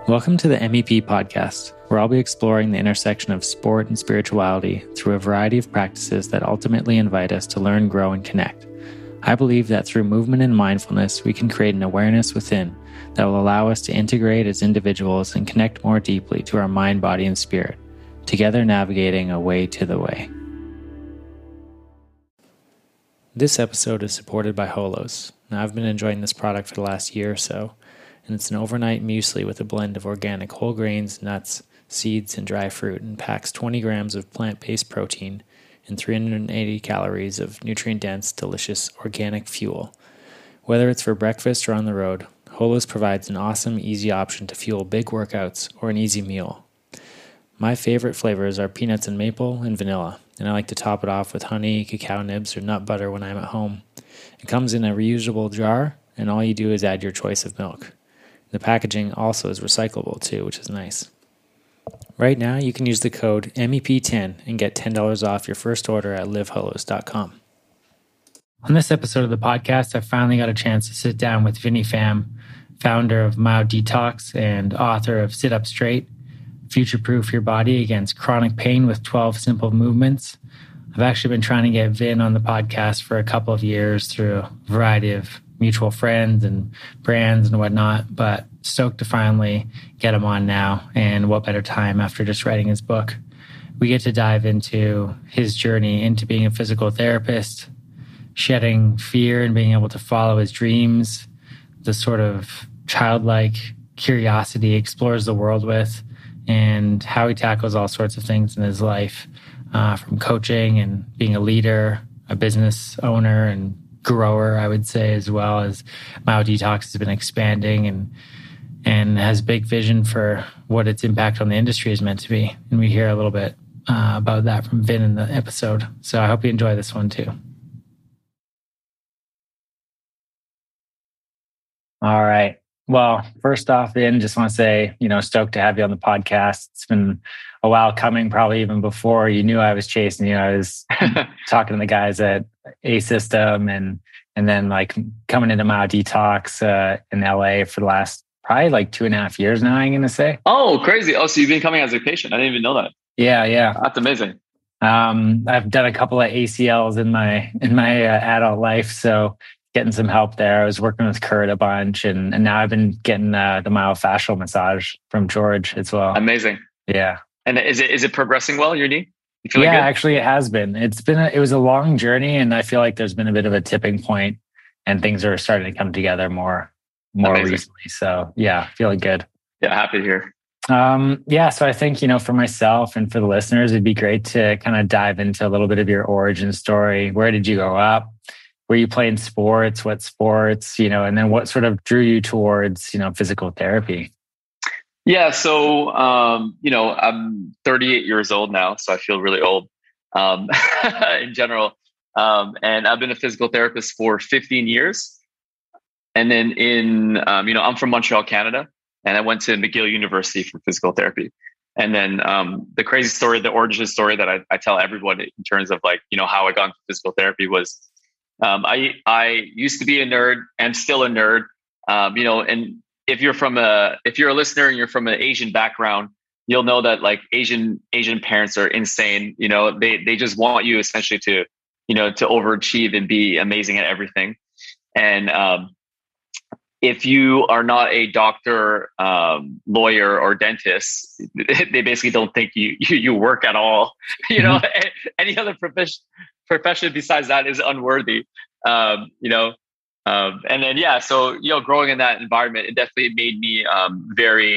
Welcome to the MEP podcast, where I'll be exploring the intersection of sport and spirituality through a variety of practices that ultimately invite us to learn, grow, and connect. I believe that through movement and mindfulness, we can create an awareness within that will allow us to integrate as individuals and connect more deeply to our mind, body, and spirit, together navigating a way to the way. This episode is supported by Holos. Now, I've been enjoying this product for the last year or so, and it's an overnight muesli with a blend of organic whole grains, nuts, seeds, and dry fruit, and packs 20 grams of plant-based protein and 380 calories of nutrient-dense, delicious organic fuel. Whether it's for breakfast or on the road, Holos provides an awesome, easy option to fuel big workouts or an easy meal. My favorite flavors are peanuts and maple and vanilla, and I like to top it off with honey, cacao nibs, or nut butter when I'm at home. It comes in a reusable jar, and all you do is add your choice of milk. The packaging also is recyclable too, which is nice. Right now, you can use the code MEP10 and get $10 off your first order at liveholos.com. On this episode of the podcast, I finally got a chance to sit down with Vinny Pham, founder of MyoDetox and author of Sit Up Straight, Future-Proof Your Body Against Chronic Pain with 12 Simple Movements. I've actually been trying to get Vin on the podcast for a couple of years through a variety of mutual friends and brands and whatnot, but stoked to finally get him on now. And what better time after just writing his book. We get to dive into his journey into being a physical therapist, shedding fear and being able to follow his dreams, the sort of childlike curiosity he explores the world with, and how he tackles all sorts of things in his life, from coaching and being a leader, a business owner, and grower, I would say, as well as MyoDetox has been expanding and has big vision for what its impact on the industry is meant to be. And we hear a little bit about that from Vin in the episode. So I hope you enjoy this one too. All right. Well, first off, Vin, just want to say, stoked to have you on the podcast. It's been a while coming, probably even before you knew I was chasing you. I was talking to the guys at A System and then like coming into MyoDetox in LA for the last probably like 2.5 years now, I'm going to say. Oh, crazy. Oh, so you've been coming as a patient. I didn't even know that. Yeah. That's amazing. I've done a couple of ACLs in my adult life. So getting some help there. I was working with Kurt a bunch and now I've been getting the myofascial massage from George as well. Amazing. Yeah. And is it progressing well, your knee? You feeling good? Actually it has been. It was a long journey and I feel like there's been a bit of a tipping point and things are starting to come together more Amazing. Recently. So yeah, feeling good. Yeah, happy to hear. So I think, for myself and for the listeners, it'd be great to kind of dive into a little bit of your origin story. Where did you grow up? Were you playing sports? What sports? And then what sort of drew you towards, physical therapy? Yeah. So, I'm 38 years old now, so I feel really old, in general. And I've been a physical therapist for 15 years. And then I'm from Montreal, Canada, and I went to McGill University for physical therapy. And then the crazy story, the origin story that I tell everyone in terms of how I got into physical therapy was, I used to be a nerd and still a nerd, and if you're a listener and you're from an Asian background, you'll know that like Asian parents are insane. They just want you essentially to overachieve and be amazing at everything. And if you are not a doctor, lawyer, or dentist, they basically don't think you work at all. Any other profession besides that is unworthy. And then, so, growing in that environment, it definitely made me very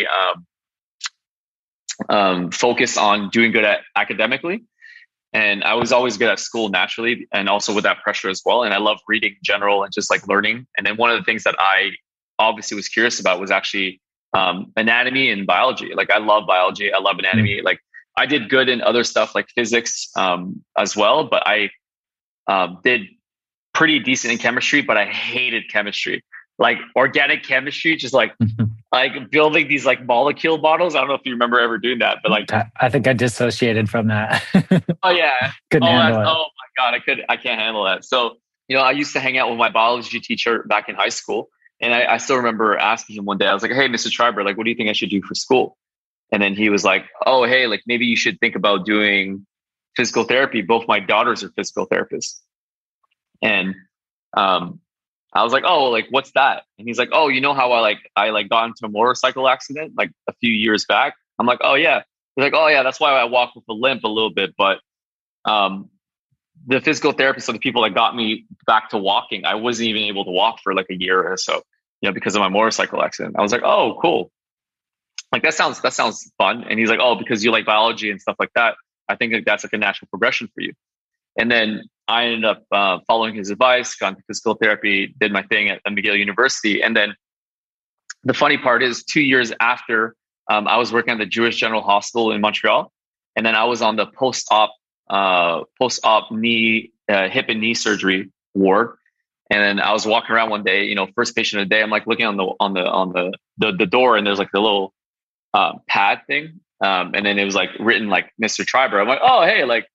focused on doing good at academically. And I was always good at school naturally, and also with that pressure as well. And I love reading in general and just like learning. And then one of the things that I obviously was curious about was actually anatomy and biology. Like I love biology. I love anatomy. Like I did good in other stuff like physics as well, but I did pretty decent in chemistry, but I hated chemistry. Like organic chemistry, just like building these like molecule models. I don't know if you remember ever doing that, but like I think I dissociated from that. Oh yeah. Couldn't handle it. Oh my God. I can't handle that. So, I used to hang out with my biology teacher back in high school. And I still remember asking him one day, I was like, hey, Mr. Triber, like, what do you think I should do for school? And then he was like, oh, hey, like maybe you should think about doing physical therapy. Both my daughters are physical therapists. And um, I was like, oh, like what's that? And he's like, oh, you know how I got into a motorcycle accident like a few years back? I'm like, oh yeah. He's like, oh yeah, that's why I walk with a limp a little bit. But um, the physical therapist are the people that got me back to walking. I wasn't even able to walk for like a year or so, because of my motorcycle accident. I was like, oh, cool. Like that sounds fun. And he's like, oh, because you like biology and stuff like that. I think like, that's like a natural progression for you. And then I ended up following his advice, gone to physical therapy, did my thing at McGill University. And then the funny part is 2 years after I was working at the Jewish General Hospital in Montreal. And then I was on the post-op knee, hip and knee surgery ward. And then I was walking around one day, first patient of the day. I'm like looking on the door, and there's like the little pad thing, and then it was like written like Mr. Triber. I'm like, oh hey, like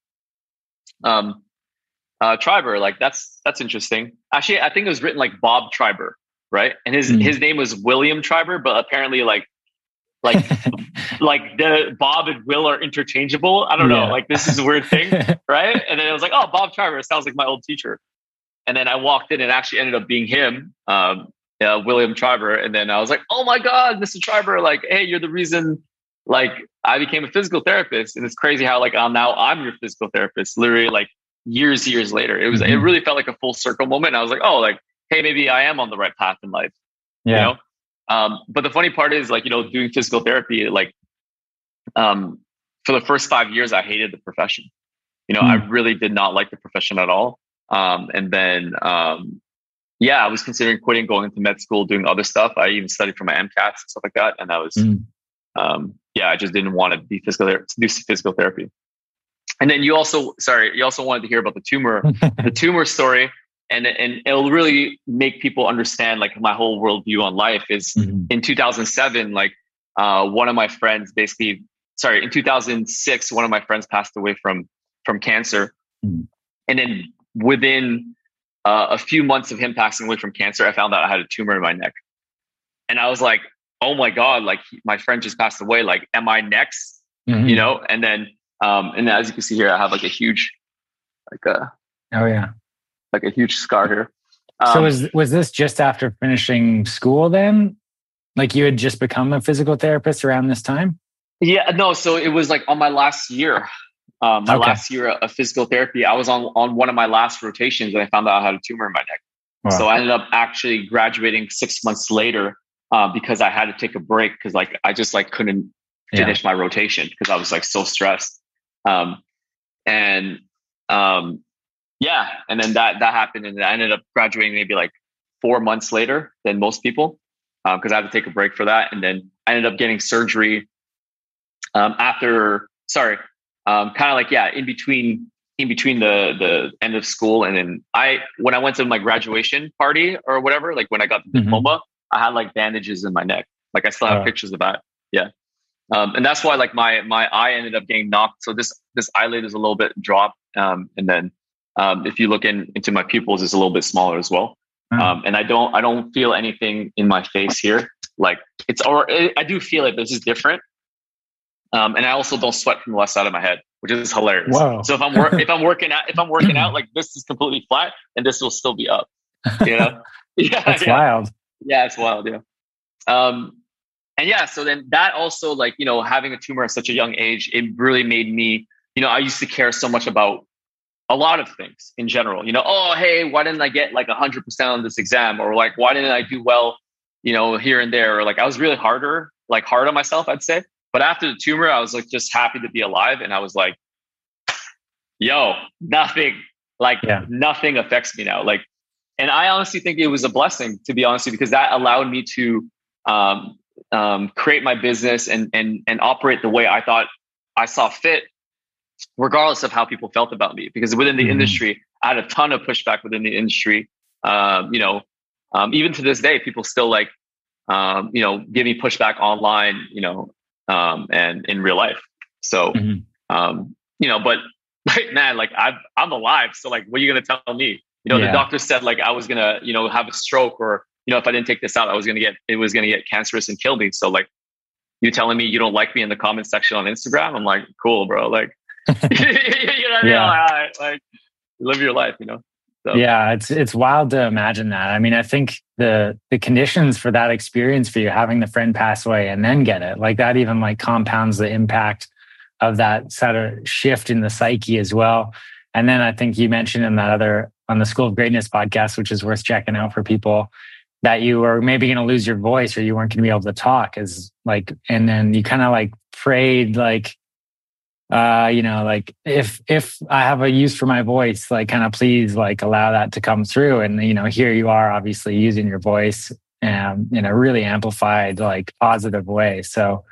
Triber, like that's interesting. Actually, I think it was written like Bob Triber, right? And his name was William Triber, but apparently like like the Bob and Will are interchangeable. I don't know, like this is a weird thing, right? And then it was like, oh, Bob Triber sounds like my old teacher. And then I walked in and actually ended up being him, William Triber. And then I was like, oh my God, Mr. Triber, like, hey, you're the reason like I became a physical therapist. And it's crazy how like now I'm your physical therapist, literally like years later. It really felt like a full circle moment. And I was like, oh, like, hey, maybe I am on the right path in life. Yeah. But the funny part is like, doing physical therapy, like for the first 5 years, I hated the profession. I really did not like the profession at all. And then, I was considering quitting, going into med school, doing other stuff. I even studied for my MCATs and stuff like that. And I was, I just didn't want to do physical therapy. And then you also wanted to hear about the tumor story. And it'll really make people understand like my whole worldview on life is in 2007, like, one of my friends in 2006, one of my friends passed away from cancer. And then within a few months of him passing away from cancer, I found out I had a tumor in my neck. And I was like, oh my God, like my friend just passed away. Like, am I next? And then, and as you can see here, I have like a huge, like a huge scar here. So was this just after finishing school then? Like you had just become a physical therapist around this time? Yeah, no. So it was like on my last year. Last year of physical therapy, I was on one of my last rotations and I found out I had a tumor in my neck. Wow. So I ended up actually graduating 6 months later because I had to take a break because like I just like couldn't finish my rotation because I was like so stressed. And then that happened, and I ended up graduating maybe like 4 months later than most people because I had to take a break for that. And then I ended up getting surgery in between the end of school. And then when I went to my graduation party or whatever, like when I got the diploma, I had like bandages in my neck. Like I still have pictures of that. Yeah. And that's why like my eye ended up getting knocked. So this eyelid is a little bit dropped. And then if you look into my pupils, it's a little bit smaller as well. And I don't feel anything in my face here. Like I do feel it, but this is different. And I also don't sweat from the left side of my head, which is hilarious. Wow. So if I'm working out, like this is completely flat and this will still be up, Yeah. That's wild. Yeah. It's wild. Yeah. So then that also like, having a tumor at such a young age, it really made me, I used to care so much about a lot of things in general, oh, hey, why didn't I get like 100% on this exam? Or like, why didn't I do well, here and there? Or like, I was really hard on myself, I'd say. But after the tumor, I was like just happy to be alive. And I was like, yo, nothing affects me now. Like, and I honestly think it was a blessing, to be honest with you, because that allowed me to create my business and operate the way I thought I saw fit, regardless of how people felt about me. Because within the industry, I had a ton of pushback within the industry. Even to this day, people still like, give me pushback online, and in real life. So, but like, man, like I'm alive. So like, what are you going to tell me? The doctor said like, I was going to, have a stroke or if I didn't take this out, it was going to get cancerous and kill me. So like, you telling me you don't like me in the comment section on Instagram? I'm like, cool, bro. Like, you know what I mean? Like, live your life, So. Yeah, it's wild to imagine that. I mean, I think the conditions for that experience for you, having the friend pass away and then get it, like that even like compounds the impact of that sort of shift in the psyche as well. And then I think you mentioned in that other, on the School of Greatness podcast, which is worth checking out for people, that you were maybe going to lose your voice or you weren't going to be able to talk, as like, and then you kind of like prayed like, like if I have a use for my voice, like kind of please like allow that to come through. And, here you are obviously using your voice in a really amplified, like positive way. So,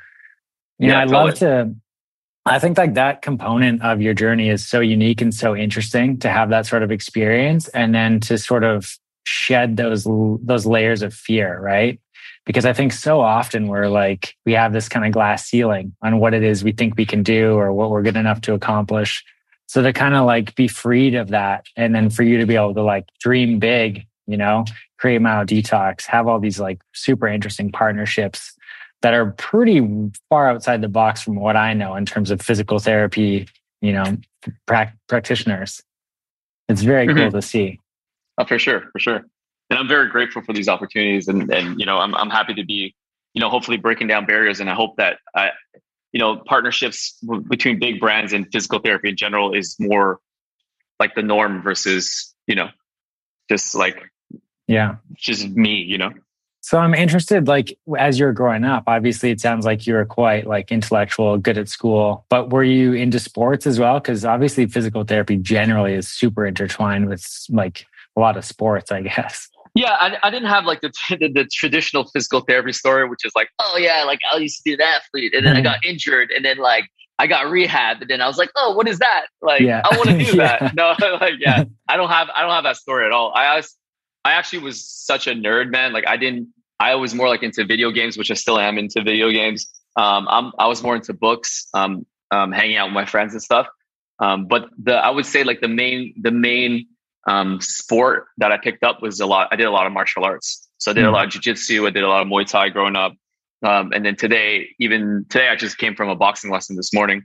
I think like that component of your journey is so unique and so interesting to have that sort of experience. And then to sort of shed those layers of fear, right? Because I think so often we have this kind of glass ceiling on what it is we think we can do or what we're good enough to accomplish. So to kind of like be freed of that. And then for you to be able to like dream big, create Myo Detox, have all these like super interesting partnerships that are pretty far outside the box from what I know in terms of physical therapy, practitioners. It's very cool to see. Oh, for sure. And I'm very grateful for these opportunities, and I'm happy to be, hopefully breaking down barriers. And I hope that partnerships between big brands and physical therapy in general is more like the norm versus just like just me. So I'm interested, like as you're growing up, obviously it sounds like you were quite like intellectual, good at school, but were you into sports as well? Because obviously physical therapy generally is super intertwined with like a lot of sports, I guess. Yeah, I didn't have like the traditional physical therapy story, which is like, oh yeah, like I used to be an athlete and then I got injured and then like I got rehab and then I was like, oh, what is that? Like, I want to do that. No, like, I don't have that story at all. I actually was such a nerd, man. Like I was more like into video games, which I still am into video games. I was more into books, hanging out with my friends and stuff. But I would say like the main sport that I picked up was I did a lot of martial arts. So I did a lot of jiu-jitsu. I did a lot of Muay Thai growing up. And then today I just came from a boxing lesson this morning.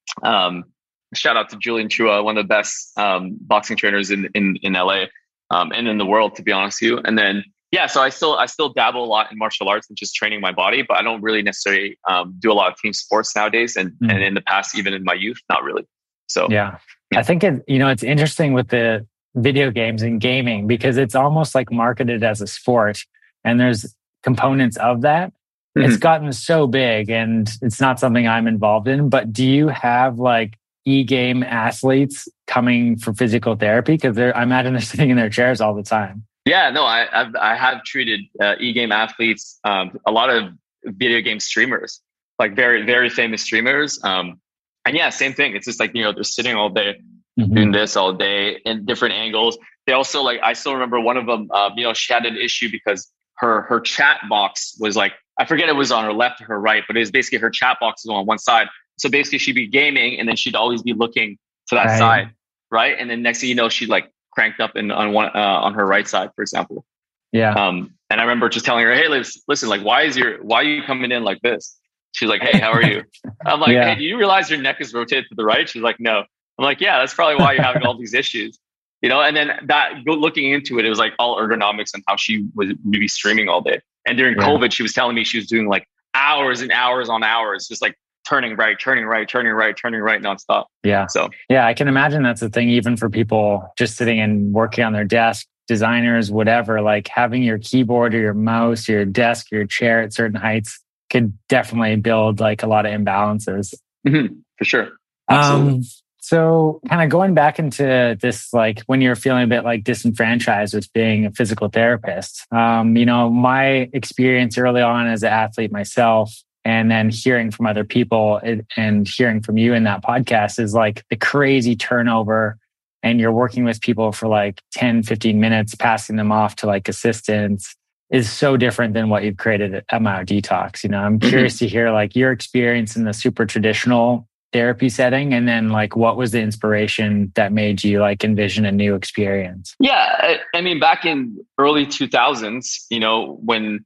Shout out to Julian Chua, one of the best boxing trainers in LA and in the world, to be honest with you. And then so I still dabble a lot in martial arts and just training my body, but I don't really necessarily do a lot of team sports nowadays. And in the past, even in my youth, not really. So I think it's interesting with the video games and gaming because it's almost like marketed as a sport, and there's components of that. It's gotten so big, and it's not something I'm involved in. But do you have like e-game athletes coming for physical therapy? Because I imagine they're sitting in their chairs all the time. Yeah, no, I have treated e-game athletes, a lot of video game streamers, like very, very famous streamers. And same thing. It's just like, they're sitting all day doing this all day in different angles. They also like, I still remember one of them, she had an issue because her chat box was like, I forget it was on her left or her right, but it was basically her chat box was on one side. So basically she'd be gaming and then she'd always be looking to that side. Right. And then next thing you know, she'd like cranked up on her right side, for example. Yeah. And I remember just telling her, hey, listen, like, why are you coming in like this? She's like, hey, how are you? I'm like, hey, do you realize your neck is rotated to the right? She's like, no. I'm like, yeah, that's probably why you're having all these issues. And then looking into it, it was like all ergonomics and how she was maybe streaming all day. And during COVID, she was telling me she was doing like hours and hours on hours, just like turning right nonstop. Yeah. So I can imagine that's the thing, even for people just sitting and working on their desk, designers, whatever, like having your keyboard or your mouse, your desk, your chair at certain heights could definitely build like a lot of imbalances. For sure. Absolutely. So kind of going back into this, like when you're feeling a bit like disenfranchised with being a physical therapist, my experience early on as an athlete myself, and then hearing from other people and hearing from you in that podcast is like the crazy turnover, and you're working with people for like 10, 15 minutes, passing them off to like assistants is so different than what you've created at Myo Detox. I'm curious to hear like your experience in the super traditional therapy setting? And then like, what was the inspiration that made you like envision a new experience? Yeah. I mean, back in early 2000s, when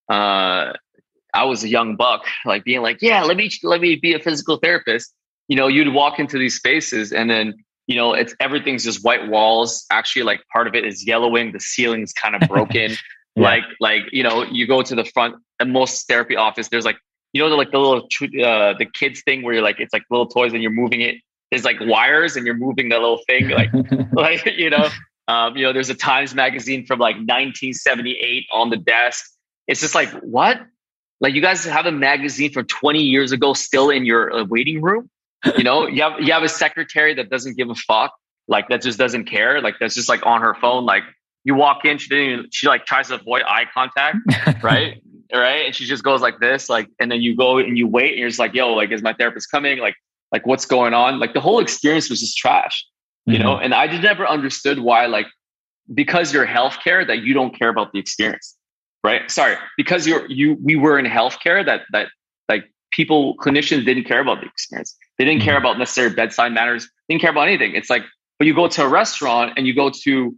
I was a young buck, like being like, yeah, let me be a physical therapist. You'd walk into these spaces and then, everything's just white walls. Actually, like part of it is yellowing. The ceiling's kind of broken. Yeah. You go to the front and most therapy office, there's like, the little, the kids thing where you're like, it's like little toys and you're moving it. There's like wires and you're moving the little thing. There's a Times magazine from like 1978 on the desk. It's just like, what? Like you guys have a magazine from 20 years ago still in your waiting room. You have a secretary that doesn't give a fuck, like that just doesn't care, like that's just like on her phone. Like you walk in, she like tries to avoid eye contact, right? Right, and she just goes like this, like, and then you go and you wait, and you're just like, yo, like, is my therapist coming? Like what's going on? Like the whole experience was just trash, And I just never understood why, like, because you're healthcare, that you don't care about the experience. Right. Sorry. Because we were in healthcare that like clinicians didn't care about the experience. They didn't care about necessary bedside manners. They didn't care about anything. It's like, but you go to a restaurant and you go to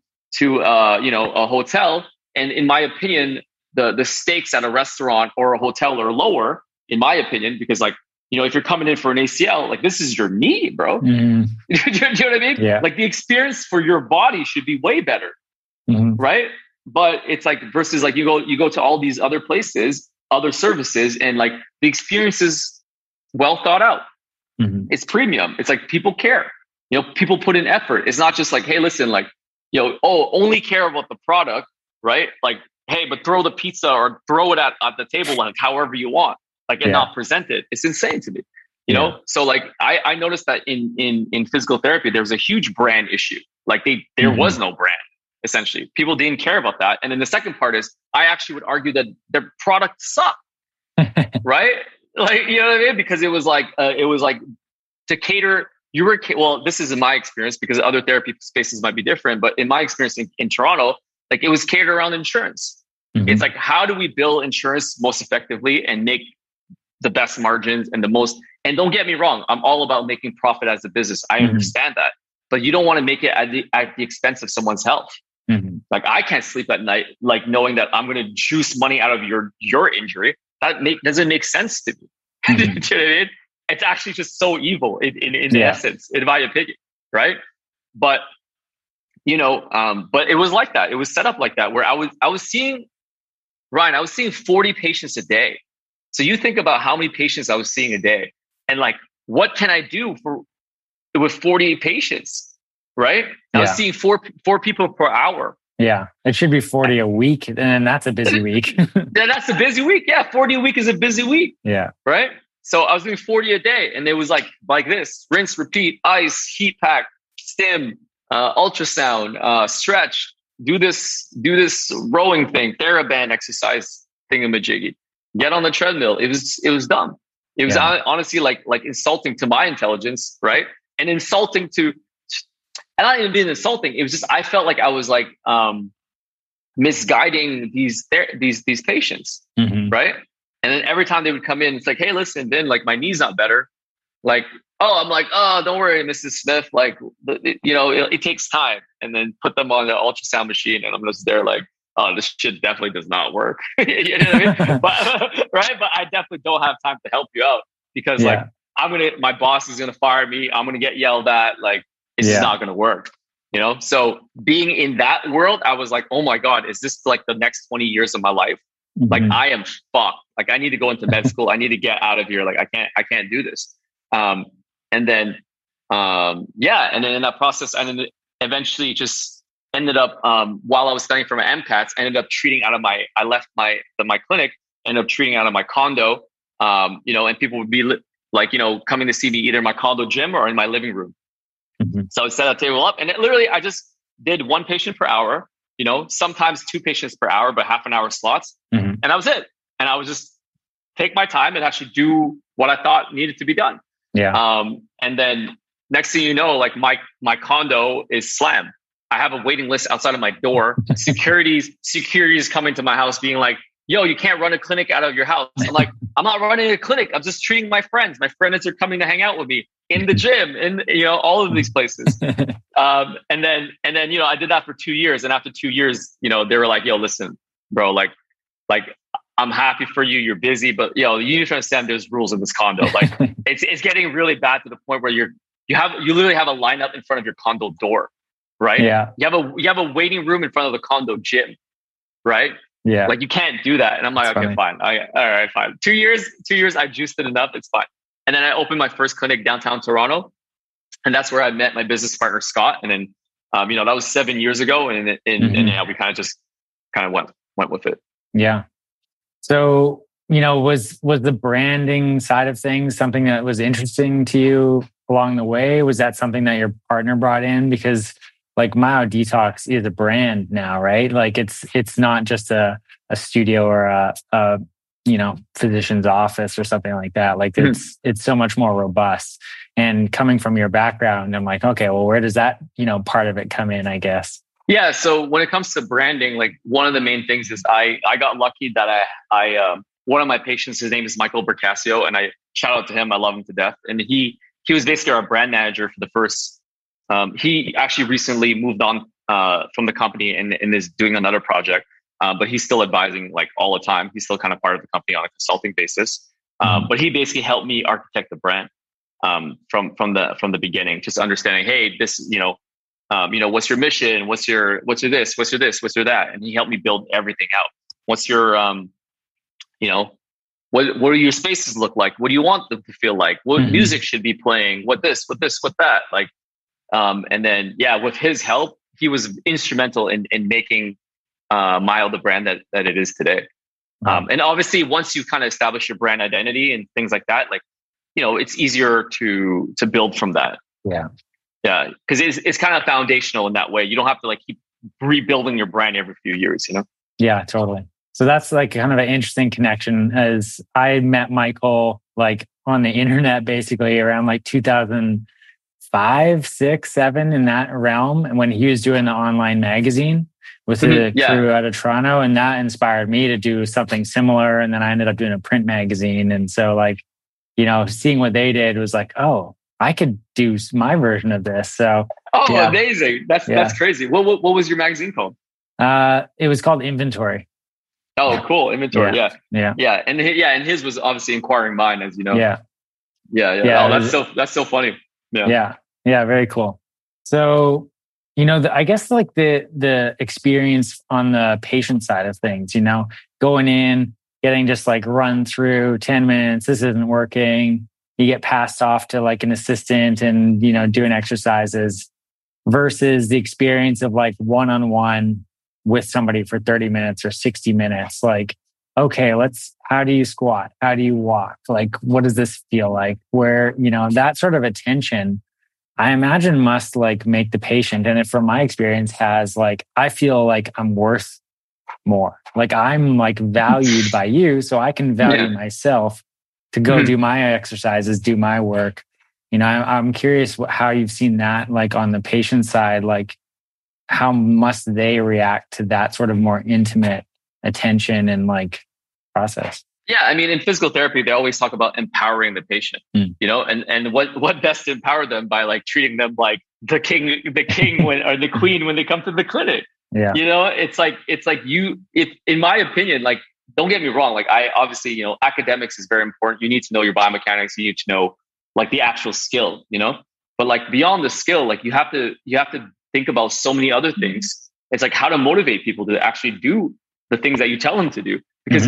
a hotel. And in my opinion, the stakes at a restaurant or a hotel are lower, in my opinion, because like, if you're coming in for an ACL, like this is your knee, bro. Do you know what I mean? Yeah. Like the experience for your body should be way better. Right. But it's like versus like you go to all these other places, other services, and like the experience is well thought out. It's premium. It's like people care. People put in effort. It's not just like, hey, listen, like, only care about the product, right? Like, hey, but throw the pizza or throw it at the table, like however you want, like and not present it. It's insane to me, you know. So like I noticed that in physical therapy, there was a huge brand issue. Like there was no brand. Essentially, people didn't care about that. And then the second part is, I actually would argue that their product sucked, right? Like, you know what I mean? Because it was like to cater. Well, this is in my experience because other therapy spaces might be different. But in my experience in Toronto, like it was catered around insurance. It's like, how do we bill insurance most effectively and make the best margins and the most? And don't get me wrong, I'm all about making profit as a business. I understand that, but you don't want to make it at the expense of someone's health. Like I can't sleep at night, like knowing that I'm going to juice money out of your injury. That doesn't make sense to me. Do you know what I mean? It's actually just so evil in essence, in my opinion, right? But but it was like that. It was set up like that, where I was seeing 40 patients a day. So you think about how many patients I was seeing a day, and like, what can I do with 40 patients? Right? I was seeing four people per hour. Yeah. It should be 40 a week. And that's a busy week. That's a busy week. Yeah. 40 a week is a busy week. Yeah. Right. So I was doing 40 a day, and it was like this: rinse, repeat, ice, heat pack, stim, ultrasound, stretch, do this rowing thing, TheraBand exercise thingamajiggy, get on the treadmill. It was dumb. It was honestly like insulting to my intelligence. Right. And insulting to, and not even being insulting. It was just, I felt like I was like misguiding these patients, right? And then every time they would come in, it's like, hey, listen, Ben, like my knee's not better. Like, I'm like, don't worry, Mrs. Smith. Like, it takes time. And then put them on the ultrasound machine, and I'm just there like, oh, this shit definitely does not work. You know what I mean? But right, but I definitely don't have time to help you out because like my boss is gonna fire me. I'm gonna get yelled at. Like, it's just not going to work, So being in that world, I was like, oh my God, is this like the next 20 years of my life? Like I am fucked. Like I need to go into med school. I need to get out of here. Like I can't do this. And then in that process, I eventually just ended up, while I was studying for my MCATs, I ended up treating out of I left my clinic, ended up treating out of my condo, and people would be like, coming to see me either in my condo gym or in my living room. So I set that table up, and literally I just did one patient per hour, sometimes two patients per hour, but half an hour slots. And that was it. And I would just take my time and actually do what I thought needed to be done. Yeah. And then next thing you know, like my condo is slammed. I have a waiting list outside of my door. Security is coming to my house being like, yo, you can't run a clinic out of your house. I'm like, I'm not running a clinic. I'm just treating my friends. My friends are coming to hang out with me. in the gym, in, you know, all of these places. And then, you know, I did that for 2 years. And after 2 years, you know, they were like, yo, listen, bro, like, I'm happy for you. You're busy, but you know, you need to understand there's rules in this condo. Like it's getting really bad to the point where you literally have a lineup in front of your condo door, right? Yeah. You have a waiting room in front of the condo gym, right? Yeah. Like you can't do that. And I'm like, okay, fine. All right, fine. 2 years, I juiced it enough. It's fine. And then I opened my first clinic downtown Toronto. And that's where I met my business partner, Scott. And then, you know, that was 7 years ago. And yeah, we kind of went with it. Yeah. So, you know, was the branding side of things something that was interesting to you along the way? Was that something that your partner brought in? Because like Myo Detox is a brand now, right? Like it's not just a studio or a you know, physician's office or something like that. Like it's so much more robust. And coming from your background, I'm like, okay, well, where does that, you know, part of it come in, I guess? Yeah. So when it comes to branding, like one of the main things is I got lucky that I one of my patients, his name is Michael Bercasio, and I shout out to him. I love him to death. And he was basically our brand manager for the first, he actually recently moved on from the company and is doing another project. But he's still advising like all the time. He's still kind of part of the company on a consulting basis. But he basically helped me architect the brand from the beginning, just understanding, hey, this, you know, what's your mission? What's your this? What's your this? What's your that? And he helped me build everything out. What's your, you know, what do your spaces look like? What do you want them to feel like? What music should be playing? What this, what that? Like, and then, yeah, with his help, he was instrumental in making Myo the brand that it is today. And obviously, once you kind of establish your brand identity and things like that, like, you know, it's easier to build from that. Yeah. Yeah. Because it's kind of foundational in that way. You don't have to like keep rebuilding your brand every few years, you know? Yeah, totally. So that's like kind of an interesting connection, as I met Michael like on the internet basically around like 2005, 6, 7 in that realm. And when he was doing the online magazine with the crew out of Toronto, and that inspired me to do something similar. And then I ended up doing a print magazine. And so like, you know, seeing what they did was like, oh, I could do my version of this. So, amazing. That's crazy. What was your magazine called? It was called Inventory. Oh, cool. Inventory. Yeah. And his was obviously Inquiring Mind, as you know. Yeah. Oh, that's so funny. Yeah. Very cool. So, you know, I guess like the experience on the patient side of things, you know, going in, getting just like run through 10 minutes, this isn't working. You get passed off to like an assistant and, you know, doing exercises versus the experience of like one-on-one with somebody for 30 minutes or 60 minutes. Like, okay, how do you squat? How do you walk? Like, what does this feel like? Where, you know, that sort of attention, I imagine must like make the patient, and it from my experience has like, I feel like I'm worth more. Like I'm like valued by you, so I can value myself to go do my exercises, do my work. You know, I'm curious how you've seen that like on the patient side, like how must they react to that sort of more intimate attention and like process? Yeah, I mean, in physical therapy, they always talk about empowering the patient, you know, and what best to empower them by like treating them like the king when, or the queen when they come to the clinic. Yeah, you know, it's like in my opinion, like, don't get me wrong, like I obviously, you know, academics is very important. You need to know your biomechanics. You need to know like the actual skill, you know, but like beyond the skill, like you have to think about so many other things. It's like how to motivate people to actually do the things that you tell them to do. Because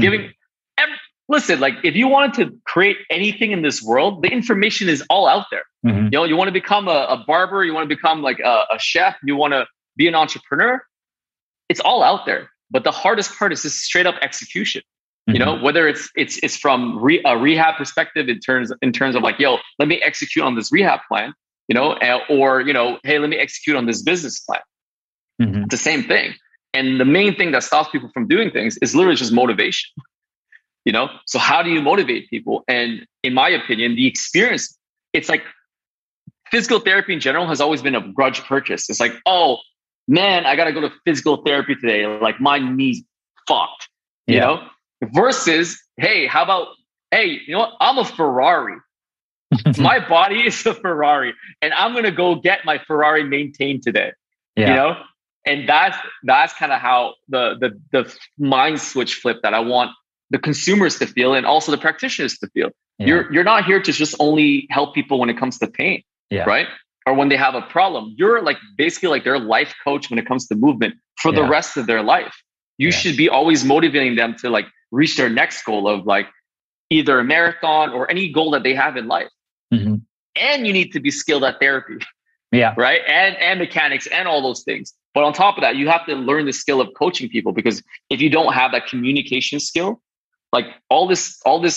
listen, like if you wanted to create anything in this world, the information is all out there. You know, you want to become a barber, you want to become like a chef, you want to be an entrepreneur. It's all out there. But the hardest part is just straight up execution. You know, whether it's from a rehab perspective in terms of like, yo, let me execute on this rehab plan. You know, or, you know, hey, let me execute on this business plan. It's the same thing. And the main thing that stops people from doing things is literally just motivation. You know, so how do you motivate people? And in my opinion, the experience, it's like physical therapy in general has always been a grudge purchase. It's like, oh man, I got to go to physical therapy today. Like my knee's fucked, you know, versus, hey, how about, hey, you know what? I'm a Ferrari. My body is a Ferrari, and I'm gonna go get my Ferrari maintained today. Yeah. You know, and that's kind of how the mind switch flip that I want the consumers to feel, and also the practitioners to feel. Yeah. You're not here to just only help people when it comes to pain, Yeah. right? Or when they have a problem. You're like basically like their life coach when it comes to movement for the rest of their life. You should be always motivating them to like reach their next goal of like either a marathon or any goal that they have in life. Mm-hmm. And you need to be skilled at therapy. Yeah. Right. And mechanics and all those things. But on top of that, you have to learn the skill of coaching people, because if you don't have that communication skill, like all this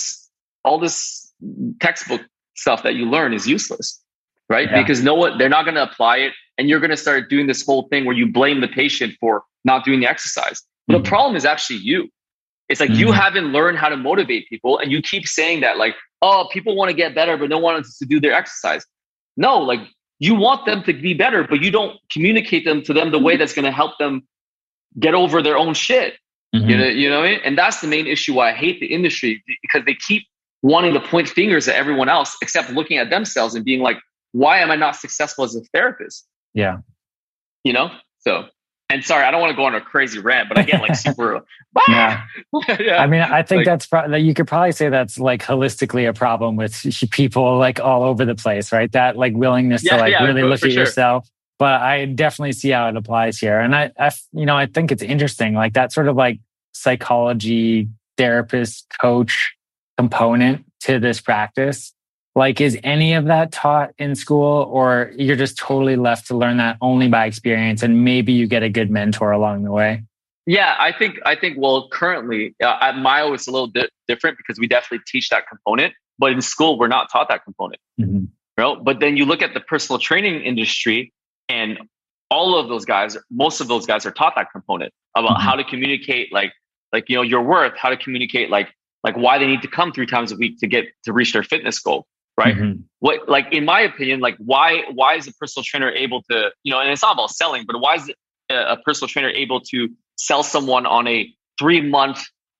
textbook stuff that you learn is useless. Right. Yeah. Because they're not going to apply it. And you're going to start doing this whole thing where you blame the patient for not doing the exercise. But the problem is actually you. It's like you haven't learned how to motivate people, and you keep saying that like, oh, people want to get better, but no one wants to do their exercise. No, like you want them to be better, but you don't communicate to them the way that's going to help them get over their own shit. You know what I mean? And that's the main issue why I hate the industry, because they keep wanting to point fingers at everyone else except looking at themselves and being like, why am I not successful as a therapist? Yeah. You know? So, and sorry, I don't want to go on a crazy rant, but I get like super. Yeah. I mean, I think like, that's you could probably say that's like holistically a problem with people like all over the place, right? That like willingness to like really look at yourself. But I definitely see how it applies here. And I think it's interesting, like that sort of like psychology, therapist, coach component to this practice. Like, is any of that taught in school, or you're just totally left to learn that only by experience, and maybe you get a good mentor along the way? Yeah, I think. Well, currently at Myo, it's a little different because we definitely teach that component, but in school we're not taught that component. Mm-hmm. Right? But then you look at the personal training industry, and all of those guys, most of those guys are taught that component about how to communicate, like your worth, how to communicate, like why they need to come 3 times a week to reach their fitness goal. Right. What, like, in my opinion, like why is a personal trainer able to, and it's not about selling, but why is a personal trainer able to sell someone on a 3-month,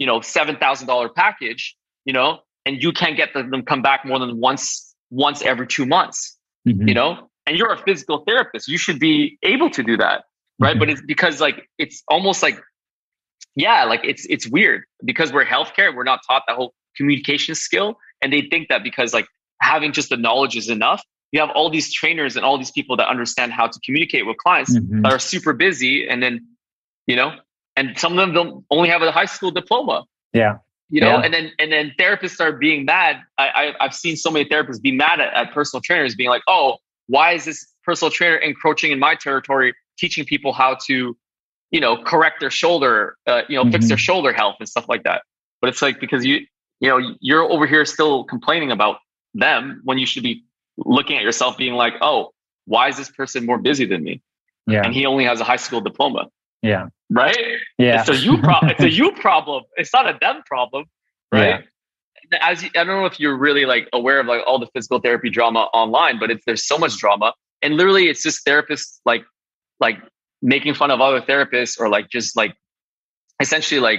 $7,000 package, and you can't get them come back more than once every 2 months, and you're a physical therapist, you should be able to do that. Right. But it's because like, it's almost like, like it's weird because we're healthcare. We're not taught that whole communication skill. And they think that because like, having just the knowledge is enough. You have all these trainers and all these people that understand how to communicate with clients that are super busy. And then, and some of them don't only have a high school diploma. Yeah. And then therapists are being mad. I've seen so many therapists be mad at personal trainers being like, oh, why is this personal trainer encroaching in my territory, teaching people how to, correct their shoulder, fix their shoulder health and stuff like that. But it's like, because you're over here still complaining about them when you should be looking at yourself being like, oh, why is this person more busy than me? Yeah. And he only has a high school diploma. Yeah. Right? Yeah. It's a you problem. It's not a them problem. Right? Yeah. I don't know if you're really like aware of like all the physical therapy drama online, but there's so much drama. And literally it's just therapists like making fun of other therapists, or like just like essentially like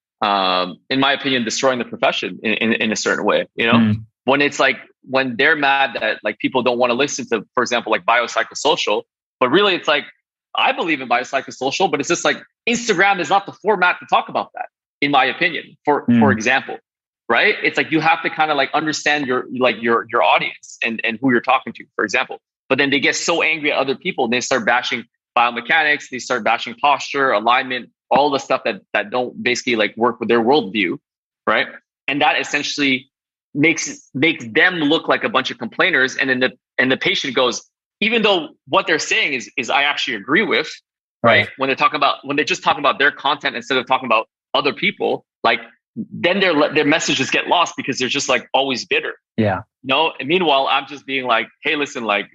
in my opinion, destroying the profession in a certain way, When it's like, when they're mad that like people don't want to listen to, for example, like biopsychosocial, but really it's like, I believe in biopsychosocial, but it's just like Instagram is not the format to talk about that, in my opinion, for example, right? It's like, you have to kind of like understand your audience and who you're talking to, for example. But then they get so angry at other people and they start bashing biomechanics, they start bashing posture, alignment, all the stuff that don't basically like work with their worldview, right? And that essentially makes them look like a bunch of complainers, and then the patient goes, even though what they're saying is I actually agree with, right? When they're just talking about their content instead of talking about other people, like then their messages get lost because they're just like always bitter. Yeah. And meanwhile, I'm just being like, hey, listen, like,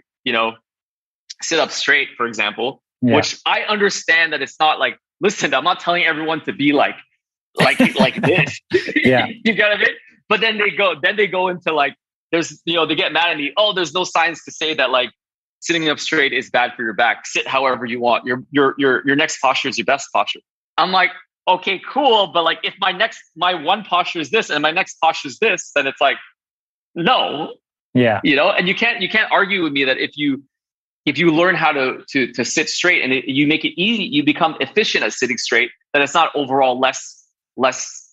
sit up straight, for example, which I understand that it's not like, listen, I'm not telling everyone to be like this. Yeah. You get what I mean? But then they go into like, there's, they get mad at me. Oh, there's no science to say that like sitting up straight is bad for your back. Sit however you want. Your next posture is your best posture. I'm like, okay, cool. But like, if my one posture is this and my next posture is this, then it's like, no, Yeah. And you can't argue with me that if you learn how to sit straight and you make it easy, you become efficient at sitting straight, that it's not overall less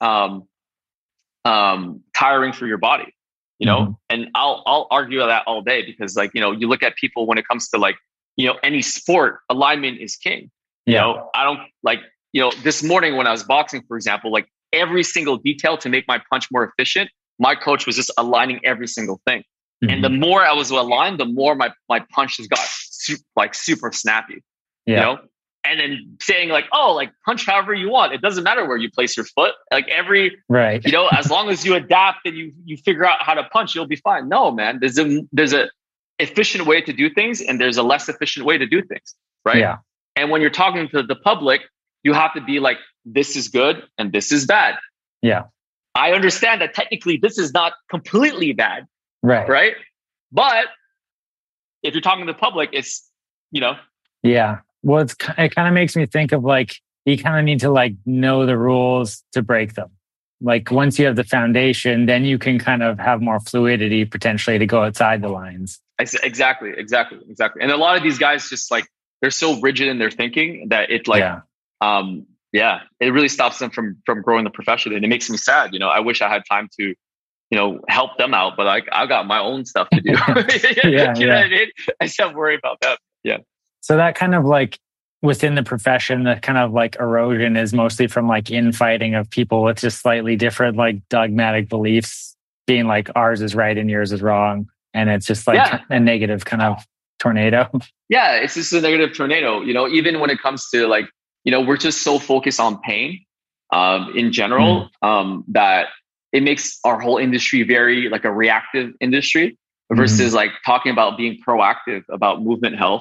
tiring for your body, and I'll argue that all day, because like, you look at people when it comes to like, any sport, alignment is king. I don't like, this morning when I was boxing, for example, like every single detail to make my punch more efficient, my coach was just aligning every single thing. And the more I was aligned, the more my punches got super snappy, and then saying like, oh, like punch however you want. It doesn't matter where you place your foot. Like right. As long as you adapt and you figure out how to punch, you'll be fine. No, man, there's a efficient way to do things, and there's a less efficient way to do things. Right. Yeah. And when you're talking to the public, you have to be like, this is good and this is bad. Yeah. I understand that technically this is not completely bad. Right. Right. But if you're talking to the public, it's, Yeah. Well, it kind of makes me think of like, you kind of need to like know the rules to break them. Like once you have the foundation, then you can kind of have more fluidity potentially to go outside the lines. Exactly. And a lot of these guys just like, they're so rigid in their thinking that it like, it really stops them from growing the profession. And it makes me sad. I wish I had time to, help them out, but like I got my own stuff to do. Know what I mean? I just have to worry about that. Yeah. So that kind of like within the profession, the kind of like erosion is mostly from like infighting of people with just slightly different like dogmatic beliefs, being like ours is right and yours is wrong. And it's just like a negative kind of tornado. Yeah, it's just a negative tornado. Even when it comes to like, we're just so focused on pain in general that it makes our whole industry very like a reactive industry versus like talking about being proactive about movement health.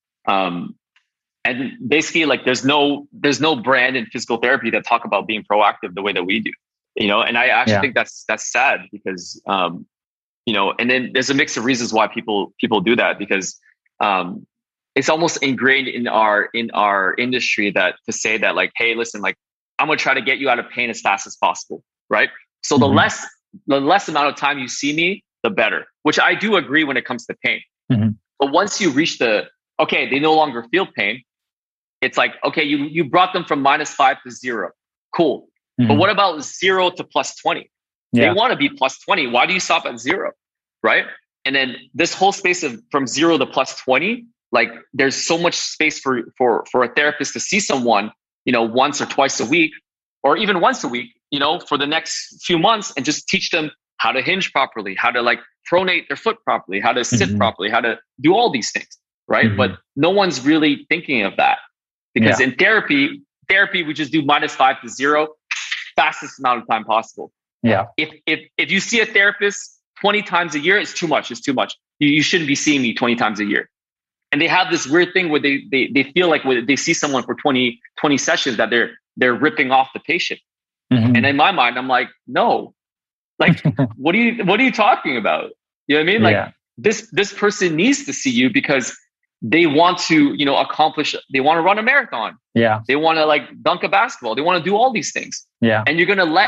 And basically like there's no brand in physical therapy that talk about being proactive the way that we do, and I actually think that's sad because, and then there's a mix of reasons why people do that, because, it's almost ingrained in our industry that to say that like, hey, listen, like I'm going to try to get you out of pain as fast as possible. Right. So the less amount of time you see me, the better, which I do agree when it comes to pain. But once you reach okay, they no longer feel pain. It's like, okay, you brought them from -5 to 0. Cool. But what about 0 to +20? They want to be +20. Why do you stop at 0? Right. And then this whole space of from 0 to +20, like there's so much space for a therapist to see someone, once or twice a week, or even once a week, for the next few months, and just teach them how to hinge properly, how to like pronate their foot properly, how to sit properly, how to do all these things. Right. But no one's really thinking of that, because in therapy, we just do -5 to 0, fastest amount of time possible. Yeah. If you see a therapist 20 times a year, it's too much. It's too much. You shouldn't be seeing me 20 times a year. And they have this weird thing where they feel like when they see someone for 20 sessions that they're ripping off the patient. And in my mind, I'm like, no, like, what are you talking about? You know what I mean? Like this person needs to see you because they want to, accomplish, they want to run a marathon. Yeah. They want to like dunk a basketball. They want to do all these things. Yeah. And you're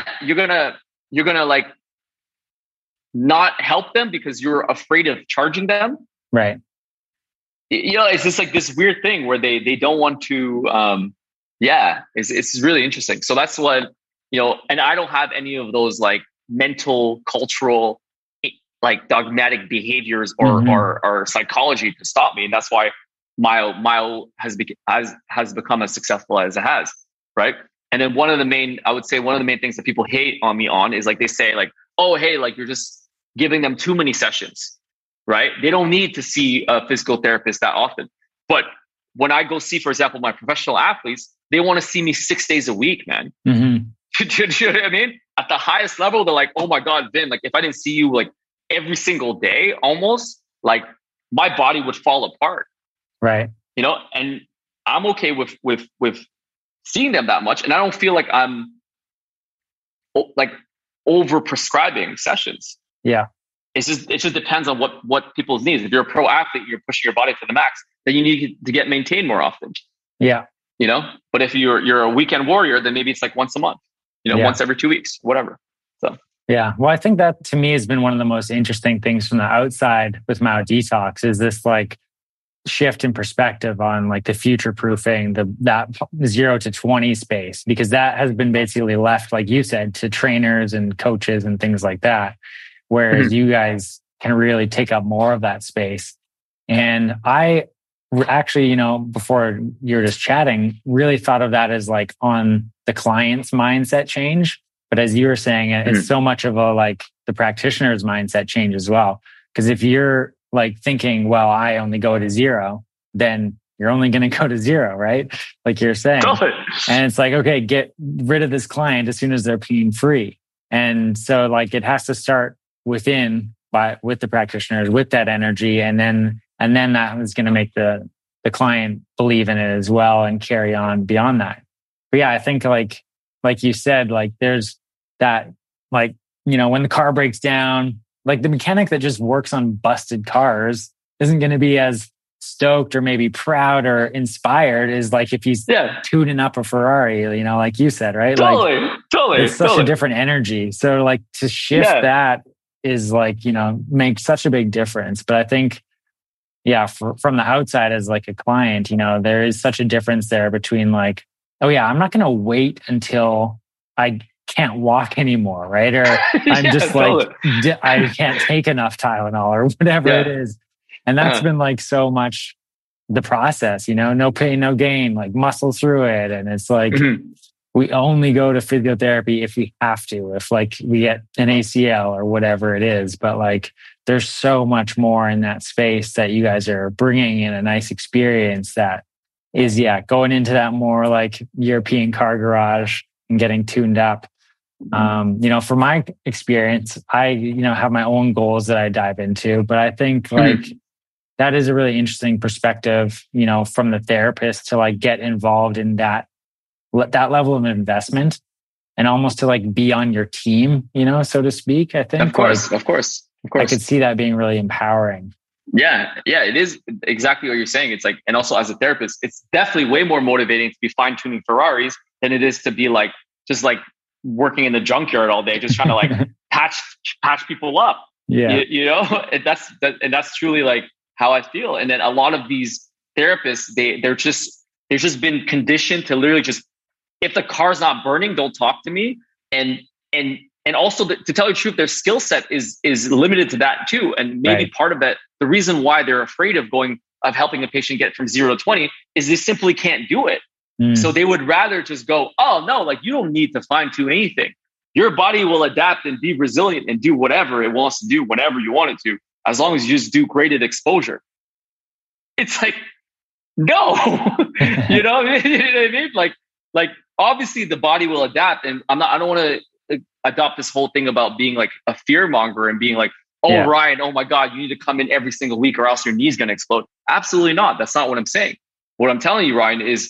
going to like not help them because you're afraid of charging them. Right. It's just like this weird thing where they don't want to, it's really interesting. So that's what, and I don't have any of those like mental, cultural, like dogmatic behaviors or psychology to stop me. And that's why Mile has become as successful as it has. Right. And then one of the main things that people hate on me on is like, they say like, oh, hey, like you're just giving them too many sessions. Right. They don't need to see a physical therapist that often. But when I go see, for example, my professional athletes, they want to see me 6 days a week, man. Do you know what I mean? At the highest level, they're like, oh my God, Vin, like if I didn't see you like every single day, almost like my body would fall apart. Right. And I'm okay with seeing them that much. And I don't feel like I'm like over prescribing sessions. Yeah. It just depends on what people's needs. If you're a pro athlete, you're pushing your body to the max, then you need to get maintained more often. Yeah. But if you're a weekend warrior, then maybe it's like once a month, once every 2 weeks, whatever. So Yeah. Well, I think that to me has been one of the most interesting things from the outside with Mao Detox is this like shift in perspective on like the future proofing, that 0 to 20 space, because that has been basically left, like you said, to trainers and coaches and things like that. Whereas you guys can really take up more of that space. And I actually, before you were just chatting, really thought of that as like on the client's mindset change. But as you were saying, it's so much of a like the practitioner's mindset change as well. Because if you're like thinking, well, I only go to 0, then you're only going to go to 0, right? Like you're saying. Totally. And it's like, okay, get rid of this client as soon as they're pain free. And so like it has to start within with the practitioners, with that energy. And then that is going to make the client believe in it as well and carry on beyond that. But yeah, I think like you said, like there's that, like, when the car breaks down, like the mechanic that just works on busted cars isn't going to be as stoked or maybe proud or inspired as like if he's tuning up a Ferrari, like you said, right? Totally. It's such a different energy. So like to shift that is like, makes such a big difference. But I think, from the outside as like a client, there is such a difference there between like, oh yeah, I'm not going to wait until I can't walk anymore, right? Or I'm just like, I can't take enough Tylenol or whatever it is. And that's been like so much the process, no pain, no gain, like muscle through it. And it's like, we only go to physiotherapy if we have to, if like we get an ACL or whatever it is. But like, there's so much more in that space that you guys are bringing in a nice experience that is, going into that more like European car garage and getting tuned up. For my experience, I, have my own goals that I dive into, but I think like that is a really interesting perspective, from the therapist to like get involved in that level of investment and almost to like be on your team, so to speak. I think of course. I could see that being really empowering. Yeah, it is exactly what you're saying. It's like, and also as a therapist, it's definitely way more motivating to be fine-tuning Ferraris than it is to be like, just like working in the junkyard all day, just trying to like patch people up. Yeah. And that's truly like how I feel. And then a lot of these therapists, they've just been conditioned to literally just, if the car's not burning, don't talk to me. And also to tell you the truth, their skill set is limited to that too. And maybe part of that, the reason why they're afraid of helping a patient get from 0 to 20 is they simply can't do it. So they would rather just go, oh no, like you don't need to fine tune anything. Your body will adapt and be resilient and do whatever it wants to do whenever you want it to, as long as you just do graded exposure. It's like, no, you know what I mean? Like obviously the body will adapt, and I don't want to adopt this whole thing about being like a fear monger and being like, oh, Ryan, oh my God, you need to come in every single week or else your knee's going to explode. Absolutely not. That's not what I'm saying. What I'm telling you, Ryan, is,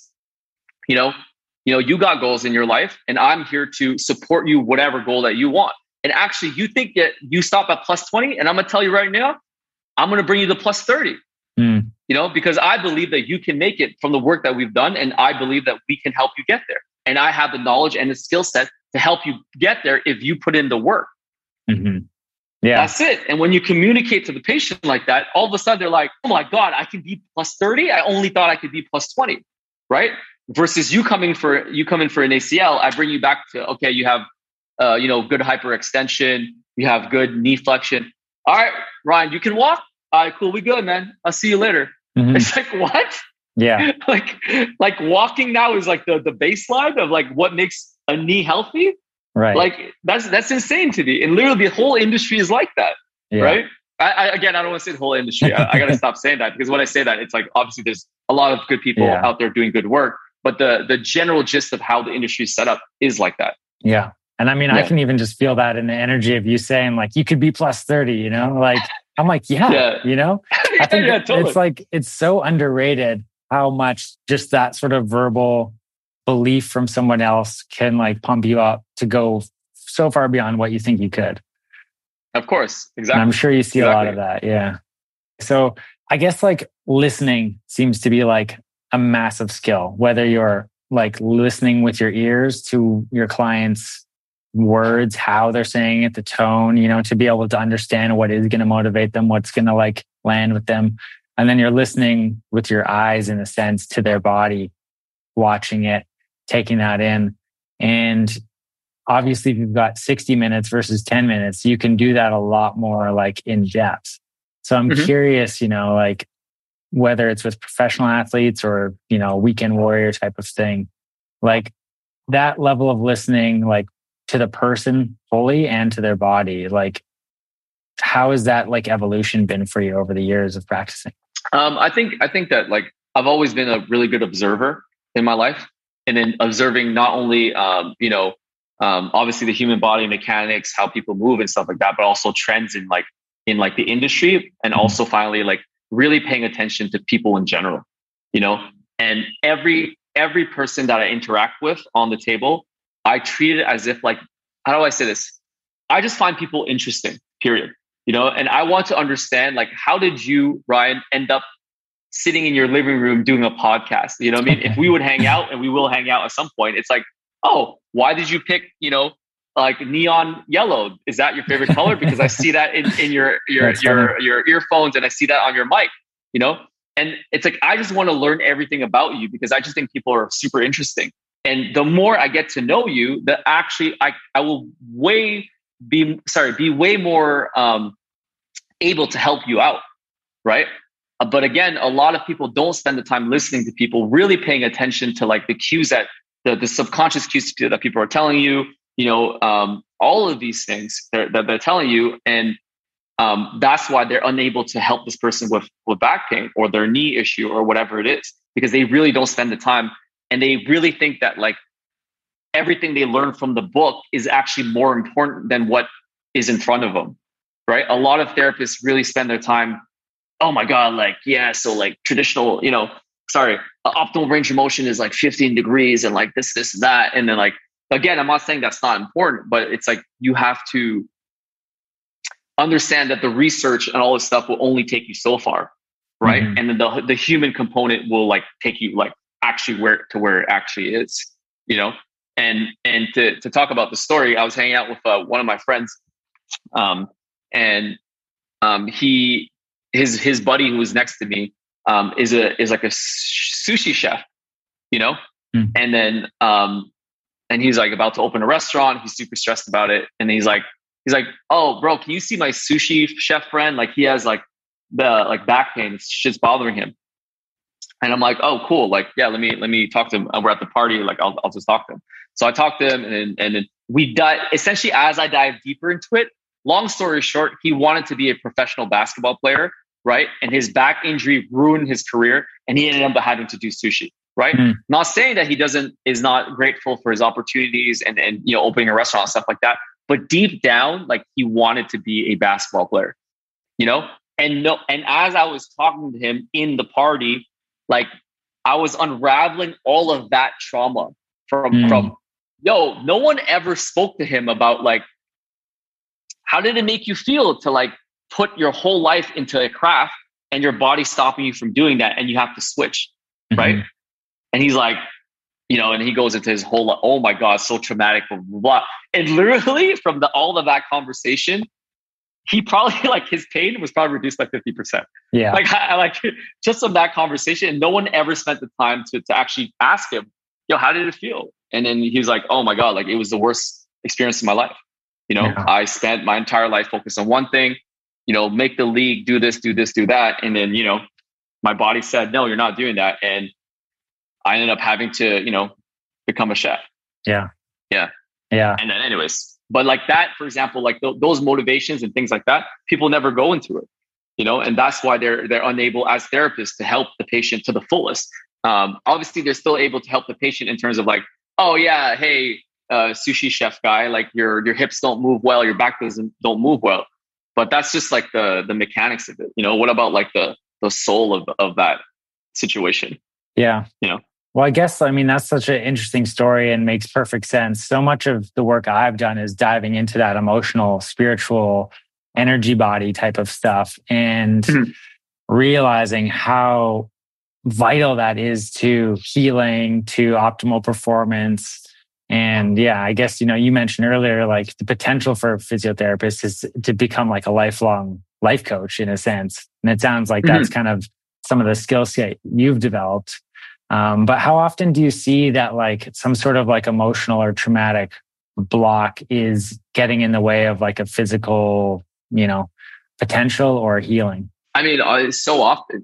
you got goals in your life, and I'm here to support you, whatever goal that you want. And actually, you think that you stop at plus 20, and I'm going to tell you right now, I'm going to bring you to plus 30. Because I believe that you can make it from the work that we've done. And I believe that we can help you get there. And I have the knowledge and the skill set to help you get there if you put in the work. Mm-hmm. Yeah, that's it. And when you communicate to the patient like that, all of a sudden they're like, oh my God, I can be plus 30. I only thought I could be plus 20. Right. Versus you come in for an ACL. I bring you back to, okay, you have, good hyperextension. You have good knee flexion. All right, Ryan, you can walk. All right, cool. We good, man. I'll see you later. Mm-hmm. It's like, what? Yeah. like walking now is like the baseline of like what makes a knee healthy. Right. Like that's insane to me. And literally the whole industry is like that. Yeah. Right. I don't want to say the whole industry. I got to stop saying that, because when I say that, it's like, obviously there's a lot of good people out there doing good work, but the general gist of how the industry is set up is like that. Yeah. And I mean, I can even just feel that in the energy of you saying like, you could be plus 30, like, I'm like, I think totally. It's like, it's so underrated how much just that sort of verbal belief from someone else can like pump you up to go so far beyond what you think you could. Of course. Exactly. And I'm sure you see a lot of that. Yeah. So I guess like listening seems to be like a massive skill, whether you're like listening with your ears to your clients' words, how they're saying it, the tone, you know, to be able to understand what is going to motivate them, what's going to like land with them. And then you're listening with your eyes, in a sense, to their body, watching it, taking that in. And obviously, if you've got 60 minutes versus 10 minutes, you can do that a lot more like in depth. So I'm curious, you know, like whether it's with professional athletes or, you know, weekend warrior type of thing, like that level of listening, like to the person fully and to their body, like how has that like evolution been for you over the years of practicing? I think that like I've always been a really good observer in my life, and then observing not only obviously the human body mechanics, how people move and stuff like that, but also trends in the industry, and also finally like really paying attention to people in general, you know. And every person that I interact with on the table, I treat it as if like, how do I say this? I just find people interesting, period. You know, and I want to understand, like, how did you, Ryan, end up sitting in your living room doing a podcast? You know what I mean? If we would hang out, and we will hang out at some point, it's like, oh, why did you pick, you know, like neon yellow? Is that your favorite color? Because I see that in your earphones, and I see that on your mic, you know? And it's like, I just want to learn everything about you, because I just think people are super interesting. And the more I get to know you, the actually I will be way more able to help you out, right? But again, a lot of people don't spend the time listening to people, really paying attention to like the cues that the subconscious cues that people are telling you, you know, all of these things that they're telling you. And that's why they're unable to help this person with back pain or their knee issue or whatever it is, because they really don't spend the time, and they really think that like everything they learn from the book is actually more important than what is in front of them, right? A lot of therapists really spend their time, oh my God, like, yeah, so like traditional, you know, optimal range of motion is like 15 degrees and like this, and that. And then like, again, I'm not saying that's not important, but it's like, you have to understand that the research and all this stuff will only take you so far, right? And then the human component will like take you like actually where it actually is, you know? And to talk about the story, I was hanging out with one of my friends, and his buddy who was next to me is like a sushi chef, you know, and then and he's like about to open a restaurant. He's super stressed about it, and he's like, oh, bro, can you see my sushi chef friend? Like he has like the like back pain. It's shit's bothering him. And I'm like, oh, cool. Like, yeah, let me talk to him. We're at the party. Like, I'll just talk to him. So I talked to him, and then we essentially, as I dive deeper into it, long story short, he wanted to be a professional basketball player, right? And his back injury ruined his career, and he ended up having to do sushi, right? Not saying that he is not grateful for his opportunities and you know, opening a restaurant and stuff like that, but deep down, like he wanted to be a basketball player, you know? And as I was talking to him in the party, like I was unraveling all of that trauma from no one ever spoke to him about like, how did it make you feel to like put your whole life into a craft and your body stopping you from doing that, and you have to switch, right? And he's like, you know, and he goes into his whole, oh my God, so traumatic, blah, blah, blah. And literally from all of that conversation, he probably like his pain was probably reduced by 50%. Yeah. Like just from that conversation, and no one ever spent the time to actually ask him, yo, how did it feel? And then he was like, oh my God, like it was the worst experience of my life. You know, I spent my entire life focused on one thing, you know, make the league, do this, do that. And then, you know, my body said, no, you're not doing that. And I ended up having to, you know, become a chef. Yeah. Yeah. Yeah. And then anyways, but like that, for example, like those motivations and things like that, people never go into it, you know, and that's why they're unable as therapists to help the patient to the fullest. Obviously they're still able to help the patient in terms of like, oh yeah, hey, sushi chef guy, like your hips don't move well, your back don't move well. But that's just like the mechanics of it. You know, what about like the soul of that situation? Yeah. You know? Well, I guess, I mean, that's such an interesting story and makes perfect sense. So much of the work I've done is diving into that emotional, spiritual, energy body type of stuff, and realizing how vital that is to healing, to optimal performance, And yeah, I guess, you mentioned earlier, like the potential for a physiotherapist is to become like a lifelong life coach in a sense. And it sounds like that's kind of some of the skill set you've developed. But how often do you see that like some sort of like emotional or traumatic block is getting in the way of like a physical, potential or healing? I mean, so often,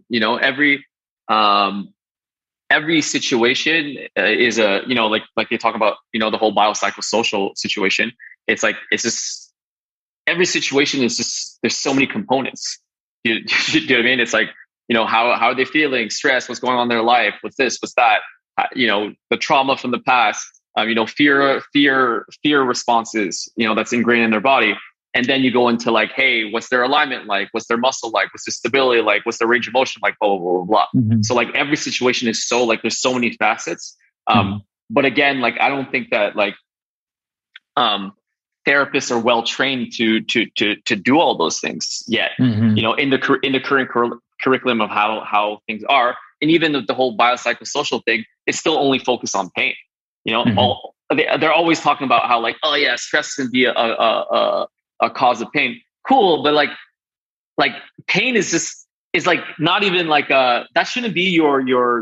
every situation is like they talk about, the whole biopsychosocial situation. It's just every situation is just, there's so many components. You know what I mean? It's like, how are they feeling? Stress, what's going on in their life? What's this? What's that? The trauma from the past. Fear responses. That's ingrained in their body. And then you go into like, hey, what's their alignment like? What's their muscle like? What's their stability like? What's their range of motion like? Blah blah blah blah. Mm-hmm. So like every situation is so like there's so many facets. But again, like I don't think that like therapists are well trained to do all those things yet. In the current curriculum of how things are, and even the whole biopsychosocial thing is still only focused on pain. They're always talking about how like, oh yeah, stress can be a cause of pain. Cool, but like pain is like not even like that shouldn't be your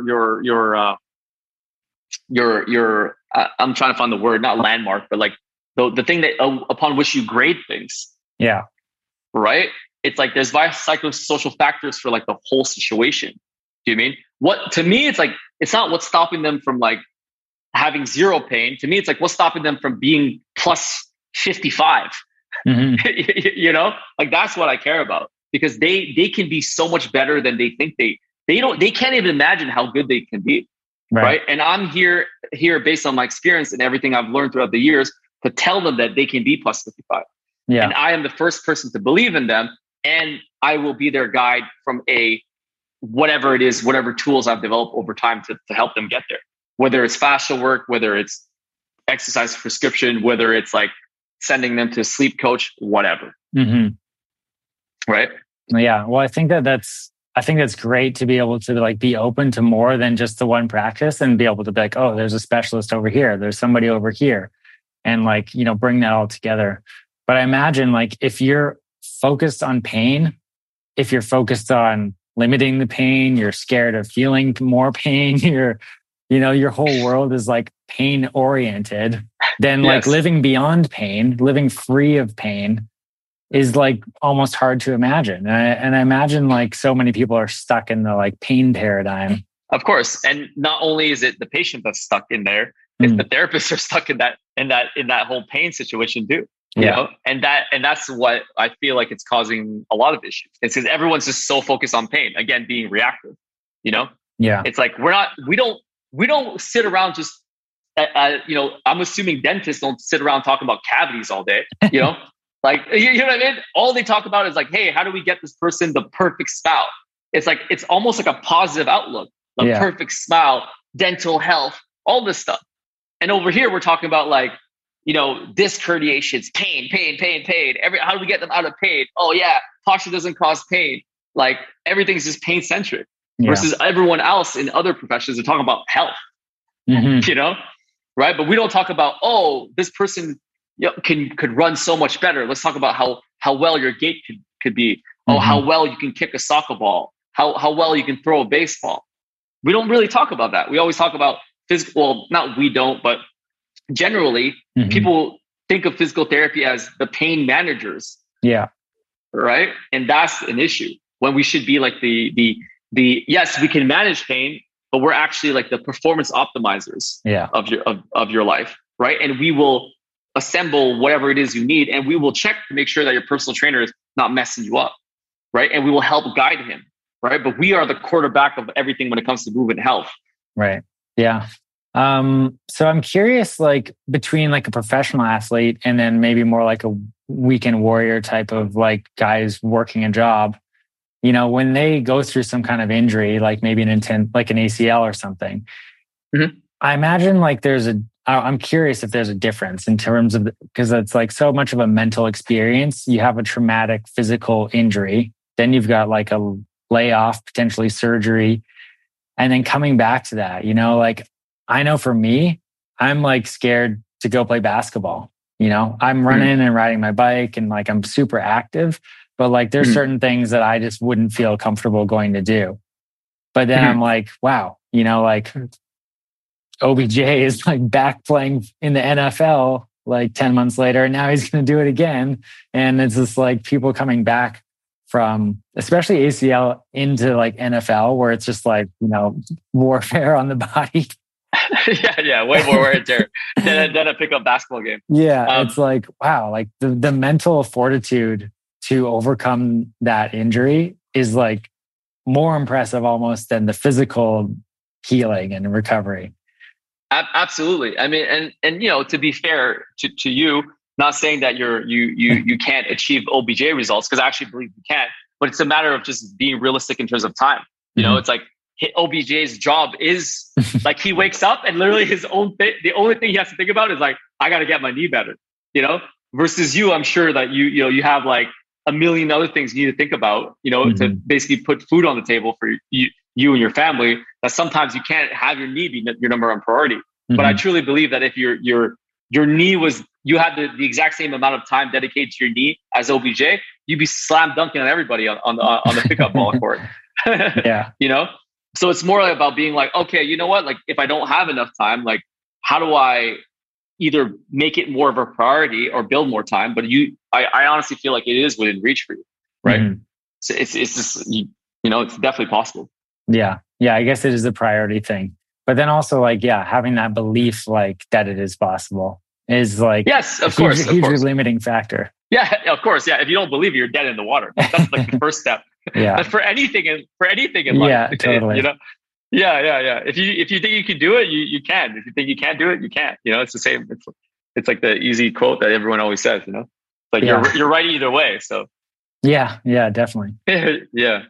I'm trying to find the word, not landmark, but like the thing that upon which you grade things. Yeah. Right? It's like there's psychosocial factors for like the whole situation. Do you mean? What to me it's like it's not what's stopping them from like having zero pain. To me, it's like what's stopping them from being plus 55. Like that's what I care about, because they can be so much better than they think they can't even imagine how good they can be. Right. And I'm here based on my experience and everything I've learned throughout the years to tell them that they can be plus 55. Yeah. And I am the first person to believe in them, and I will be their guide from whatever it is, whatever tools I've developed over time to help them get there. Whether it's fascia work, whether it's exercise prescription, whether it's like sending them to a sleep coach, whatever. Right? Yeah. Well, I think that's great to be able to like be open to more than just the one practice and be able to be like, oh, there's a specialist over here. There's somebody over here. And like, bring that all together. But I imagine like if you're focused on pain, if you're focused on limiting the pain, you're scared of feeling more pain, your whole world is like pain oriented, then like living beyond pain, living free of pain is like almost hard to imagine. And I imagine like so many people are stuck in the like pain paradigm. Of course. And not only is it the patient that's stuck in there, it's the therapists are stuck in that whole pain situation too. You know? And that's what I feel like it's causing a lot of issues. It's because everyone's just so focused on pain, again, being reactive, Yeah. It's like we don't sit around just, I'm assuming dentists don't sit around talking about cavities all day, like, you know what I mean? All they talk about is like, hey, how do we get this person the perfect smile? It's like, it's almost like a positive outlook, the perfect smile, dental health, all this stuff. And over here, we're talking about like, disc herniations, pain. How do we get them out of pain? Oh yeah, posture doesn't cause pain. Like everything's just pain centric. Versus everyone else in other professions are talking about health, right? But we don't talk about, oh, this person could run so much better. Let's talk about how well your gait could be. Oh, how well you can kick a soccer ball. How well you can throw a baseball. We don't really talk about that. We always talk about physical. Well, not we don't, but generally, people think of physical therapy as the pain managers. Yeah. Right. And that's an issue when we should be like the yes, we can manage pain, but we're actually like the performance optimizers of your life. Right. And we will assemble whatever it is you need, and we will check to make sure that your personal trainer is not messing you up. Right. And we will help guide him. Right. But we are the quarterback of everything when it comes to movement health. Right. Yeah. So I'm curious, like between like a professional athlete and then maybe more like a weekend warrior type of like guys working a job, when they go through some kind of injury, like maybe like an ACL or something, I imagine like I'm curious if there's a difference in terms of, because it's like so much of a mental experience. You have a traumatic physical injury, then you've got like a layoff, potentially surgery, and then coming back to that, like I know for me, I'm like scared to go play basketball. I'm running and riding my bike and like I'm super active, but like there's certain things that I just wouldn't feel comfortable going to do. But then I'm like, wow, like OBJ is like back playing in the NFL like 10 months later, and now he's going to do it again. And it's just like people coming back from especially ACL into like NFL, where it's just like, warfare on the body. yeah, way more wear and tear than a pickup basketball game. Yeah, it's like, wow, like the mental fortitude to overcome that injury is like more impressive almost than the physical healing and recovery. Absolutely. I mean, and to be fair to you, not saying that you can't achieve OBJ results, because I actually believe you can, but it's a matter of just being realistic in terms of time. It's like OBJ's job is like he wakes up and literally his own thing, the only thing he has to think about is like, I got to get my knee better, versus you. I'm sure that you have like a million other things you need to think about, to basically put food on the table for you and your family, that sometimes you can't have your knee be your number one priority. But I truly believe that if your knee was, you had the exact same amount of time dedicated to your knee as OBJ, you'd be slam dunking on everybody on the pickup ball court. Yeah. So it's more about being like, okay, you know what? Like if I don't have enough time, like how do I either make it more of a priority or build more time? But I honestly feel like it is within reach for you, right? So it's just, it's definitely possible. Yeah. Yeah. I guess it is a priority thing. But then also like, yeah, having that belief like that it is possible is like, yes, of course, huge limiting factor. Yeah, of course. Yeah. If you don't believe it, you're dead in the water. That's like the first step. Yeah. But for anything in life. Yeah, totally. Yeah. If you think you can do it, you can. If you think you can't do it, you can't. It's the same. It's like the easy quote that everyone always says, like you're right either way. So yeah, definitely. Yeah.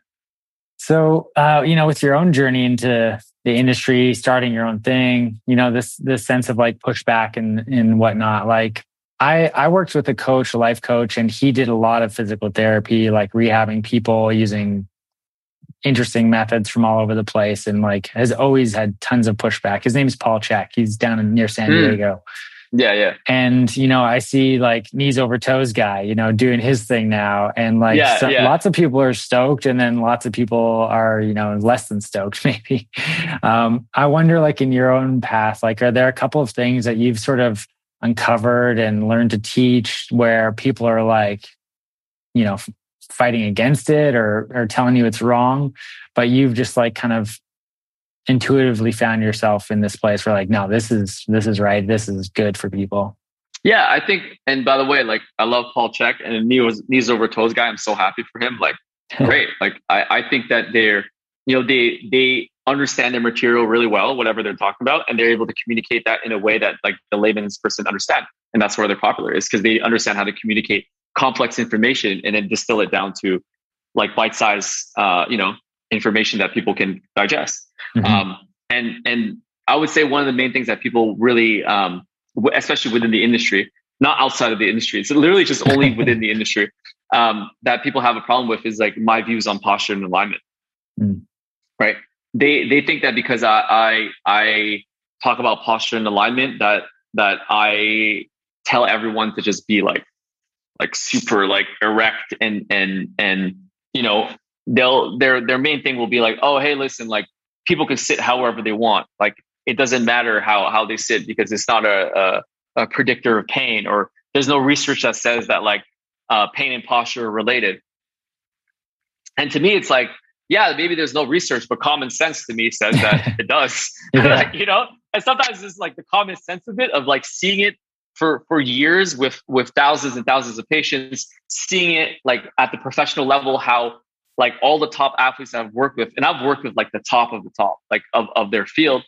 So, with your own journey into the industry, starting your own thing, this sense of like pushback and whatnot, like I worked with a life coach, and he did a lot of physical therapy, like rehabbing people using interesting methods from all over the place, and like has always had tons of pushback. His name is Paul Chek. He's down near San Diego. Yeah. And, I see like knees over toes guy, doing his thing now. And like lots of people are stoked, and then lots of people are, less than stoked maybe. I wonder, like in your own path, like, are there a couple of things that you've sort of uncovered and learned to teach where people are like, fighting against it or telling you it's wrong, but you've just like kind of intuitively found yourself in this place where like, no, this is right. This is good for people. Yeah, I think, and by the way, like I love Paul Chek and knees over toes guy. I'm so happy for him. Like, great. Like, I think that they understand their material really well, whatever they're talking about, and they're able to communicate that in a way that like the layman's person understand. And that's where they're popular, is because they understand how to communicate complex information and then distill it down to like bite-sized, information that people can digest. And I would say one of the main things that people really, especially within the industry, not outside of the industry, it's literally just only within the industry, that people have a problem with is like my views on posture and alignment. Right? They think that because I talk about posture and alignment that I tell everyone to just be like super like erect and their main thing will be like, oh, hey, listen, like people can sit however they want. Like it doesn't matter how they sit because it's not a predictor of pain, or there's no research that says that like pain and posture are related. And to me, it's like, yeah, maybe there's no research, but common sense to me says that it does. Yeah. And sometimes it's like the common sense of it, of like seeing it for years with thousands and thousands of patients, seeing it like at the professional level, how like all the top athletes I've worked with, and I've worked with like the top of the top, like of their field,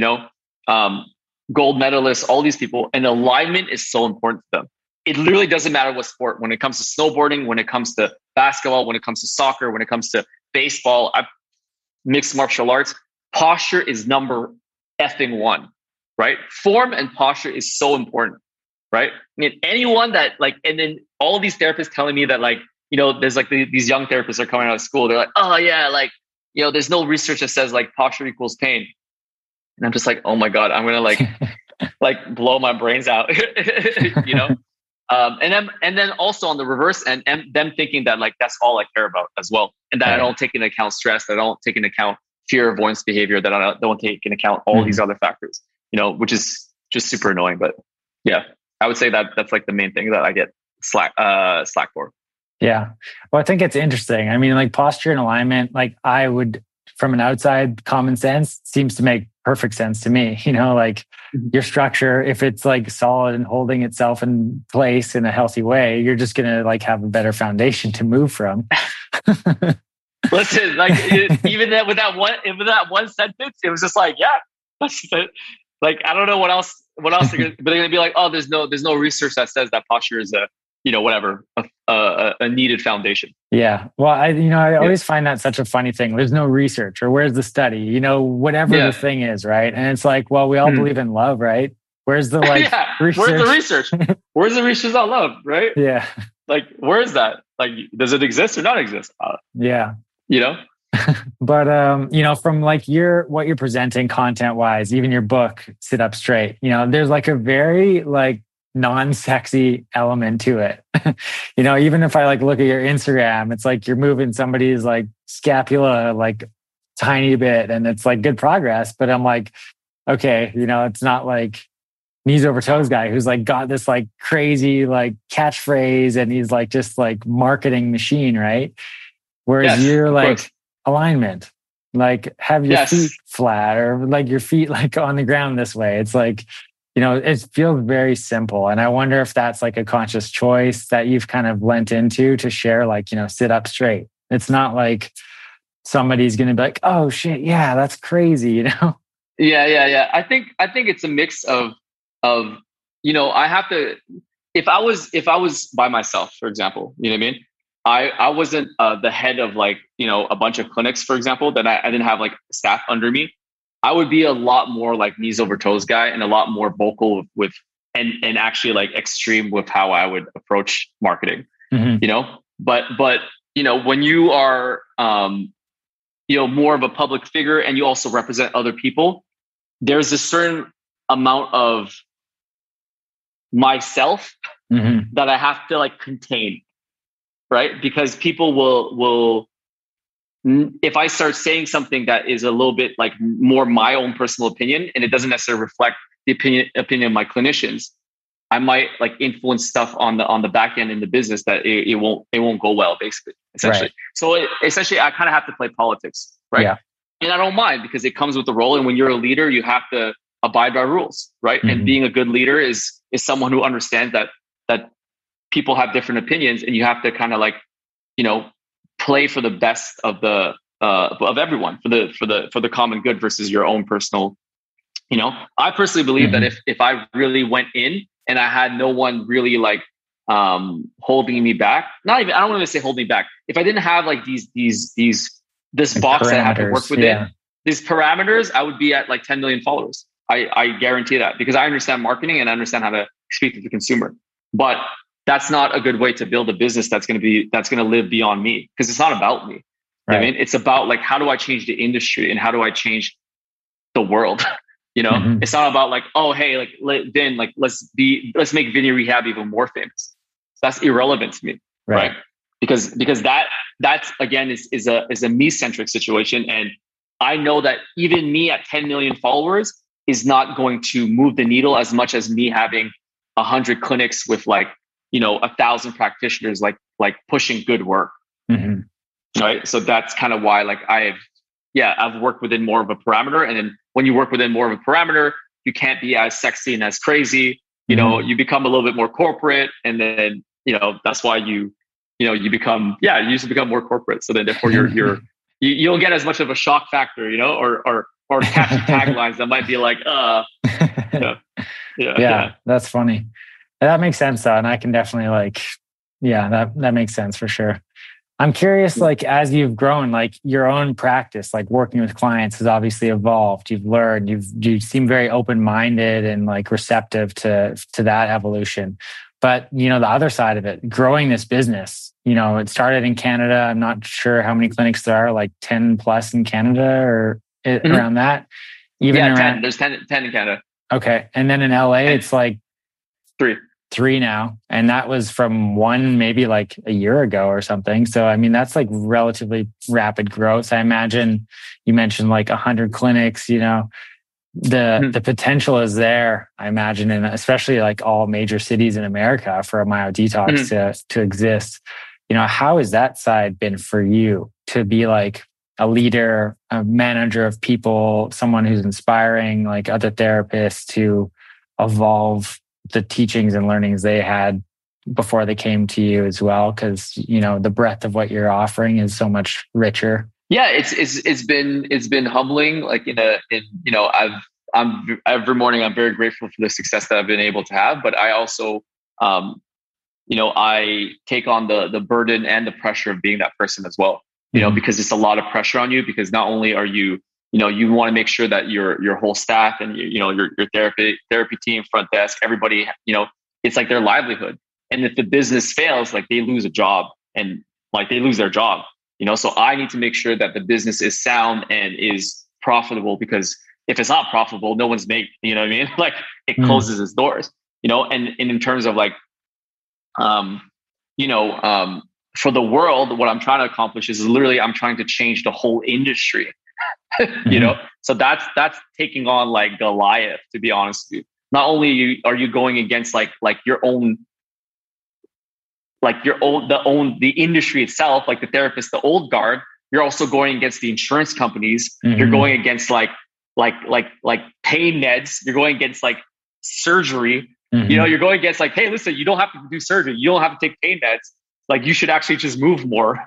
gold medalists, all these people, and alignment is so important to them. It literally doesn't matter what sport. When it comes to snowboarding, when it comes to basketball, when it comes to soccer, when it comes to baseball, mixed martial arts, posture is number effing one, right? Form and posture is so important, right? I mean, anyone that like, and then all of these therapists telling me that like, there's like these young therapists are coming out of school. They're like, oh yeah, like, there's no research that says like posture equals pain. And I'm just like, oh my God, I'm going to like like blow my brains out, you know? And then also on the reverse end, and them thinking that like that's all I care about as well, and that I don't take into account stress, that I don't take into account fear avoidance behavior, that I don't take into account all these other factors, you know, which is just super annoying. But yeah, I would say that that's like the main thing that I get slack for. Yeah. Well, I think it's interesting. I mean, like posture and alignment, like I would, from an outside common sense, seems to make perfect sense to me. You know, like your structure, if it's like solid and holding itself in place in a healthy way, you're just going to like have a better foundation to move from. Listen, like even that with that one sentence, it was just like, yeah, that's it. Like, I don't know what else they're gonna, but they're going to be like, oh, there's no research that says that posture is a needed foundation. Yeah. Well, I always find that such a funny thing. There's no research, or where's the study, you know, whatever the thing is. Right. And it's like, well, we all believe in love, right? Where's the research? Where's the research? Where's the research on love? Right. Yeah. Like, where is that? Like, does it exist or not exist? Yeah. You know, but, from like what you're presenting content wise, even your book, Sit Up Straight, you know, there's like a very like non-sexy element to it. You know, even if I like look at your Instagram, it's like you're moving somebody's like scapula like tiny bit, and it's like good progress. But I'm like, okay, you know, it's not like knees over toes guy who's like got this like crazy like catchphrase and he's like just like marketing machine, right? Whereas you're like alignment, like have your feet flat or like your feet like on the ground this way. It's like, you know, it feels very simple. And I wonder if that's like a conscious choice that you've kind of lent into to share, like, you know, sit up straight. It's not like somebody's going to be like, oh shit, yeah, that's crazy, you know? Yeah. I think it's a mix of, you know, I have to, if I was by myself, for example, you know what I mean? I wasn't the head of like, you know, a bunch of clinics, for example, that I didn't have like staff under me. I would be a lot more like knees over toes guy and a lot more vocal with and actually like extreme with how I would approach marketing, you know, but, you know, when you are, you know, more of a public figure and you also represent other people, there's a certain amount of myself that I have to like contain. Right? Because people will, if I start saying something that is a little bit like more my own personal opinion, and it doesn't necessarily reflect the opinion of my clinicians, I might like influence stuff on the back end in the business that it won't go well, basically, essentially. Right. So essentially, I kind of have to play politics, right? Yeah. And I don't mind because it comes with the role. And when you're a leader, you have to abide by rules, right? And being a good leader is someone who understands that people have different opinions, and you have to kind of like, you know, play for the best of of everyone for the common good versus your own personal. You know, I personally believe that if I really went in and I had no one really like holding me back, I don't want to say holding me back. If I didn't have like this box that I have to work within, these parameters, I would be at like 10 million followers. I guarantee that, because I understand marketing and I understand how to speak to the consumer. But that's not a good way to build a business that's going to live beyond me, because it's not about me. Right. I mean, it's about like, how do I change the industry and how do I change the world? You know, it's not about like, oh, hey, like Vin, like let's make Vinny Rehab even more famous. That's irrelevant to me, right? Because that's again is a me-centric situation, and I know that even me at 10 million followers is not going to move the needle as much as me having 100 clinics with like, you know, 1,000 practitioners like pushing good work. Right. So that's kind of why like I've worked within more of a parameter. And then when you work within more of a parameter, you can't be as sexy and as crazy. You know, you become a little bit more corporate, and then, you know, that's why you become more corporate. So then therefore you don't get as much of a shock factor, you know, or catchy taglines that might be like, yeah, that's funny. That makes sense though. And I can definitely like, that makes sense for sure. I'm curious, like, as you've grown, like your own practice, like working with clients has obviously evolved. You've learned, you seem very open-minded and like receptive to that evolution. But, you know, the other side of it, growing this business, you know, it started in Canada. I'm not sure how many clinics there are, like 10 plus in Canada or around that. Even around 10. There's 10 in Canada. Okay. And then in LA, it's like 3. 3 now. And that was from 1 maybe like a year ago or something. So, I mean, that's like relatively rapid growth. I imagine you mentioned like 100 clinics, you know, the potential is there, I imagine, and especially like all major cities in America for a MyoDetox to exist. You know, how has that side been for you to be like a leader, a manager of people, someone who's inspiring like other therapists to evolve the teachings and learnings they had before they came to you as well? Because, you know, the breadth of what you're offering is so much richer. Yeah, it's been humbling. Like I'm every morning I'm very grateful for the success that I've been able to have, but I also I take on the burden and the pressure of being that person as well. You know, because it's a lot of pressure on you, because not only are you you want to make sure that your whole staff and your therapy team, front desk, everybody, it's like their livelihood. And if the business fails, like they lose a job and like they lose their job. So I need to make sure that the business is sound and is profitable, because if it's not profitable, no one's making, you know what I mean? Like it closes its doors, and in terms of like, for the world, what I'm trying to accomplish is literally I'm trying to change the whole industry, So that's taking on like Goliath, to be honest with you. Not only are you going against like your own, the industry itself, like the therapist, the old guard. You're also going against the insurance companies. You're going against like pain meds. You're going against like surgery. You're going against like, hey, listen, you don't have to do surgery. You don't have to take pain meds. Like you should actually just move more,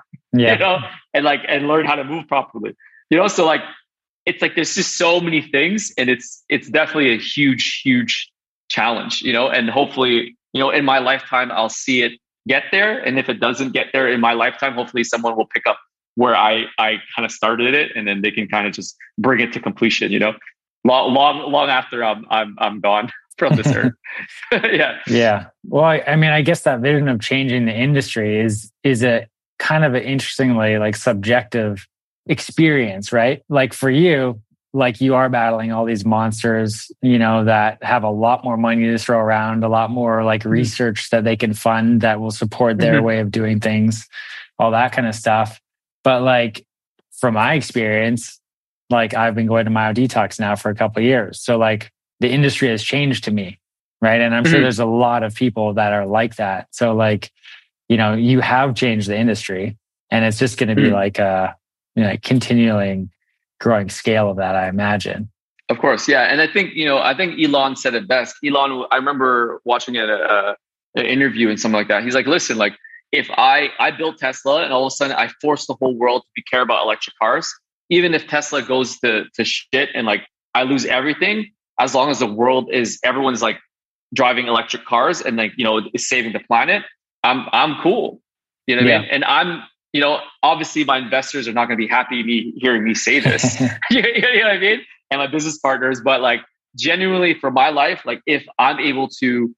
and learn how to move properly. So like, it's like, there's just so many things, and it's definitely a huge, huge challenge, and hopefully, in my lifetime, I'll see it get there. And if it doesn't get there in my lifetime, hopefully someone will pick up where I kind of started it, and then they can kind of just bring it to completion, long after I'm gone from this earth. Yeah. Well, I mean, I guess that vision of changing the industry is a kind of an interestingly like subjective experience, right? Like for you, like you are battling all these monsters, that have a lot more money to throw around, a lot more like research that they can fund that will support their way of doing things, all that kind of stuff. But like from my experience, like I've been going to MyoDetox now for a couple of years. So like the industry has changed to me, right? And I'm sure there's a lot of people that are like that. So like, you have changed the industry, and it's just going to be like a continuing growing scale of that, I imagine. Of course. Yeah. And I think Elon said it best. Elon, I remember watching an interview and something like that. He's like, listen, like if I built Tesla and all of a sudden I force the whole world to care about electric cars, even if Tesla goes to shit and like I lose everything, as long as everyone's like driving electric cars and like, is saving the planet, I'm cool. You know what I mean? And I'm, obviously my investors are not going to be happy hearing me say this, you know what I mean? And my business partners, but like genuinely for my life, like if I'm able to,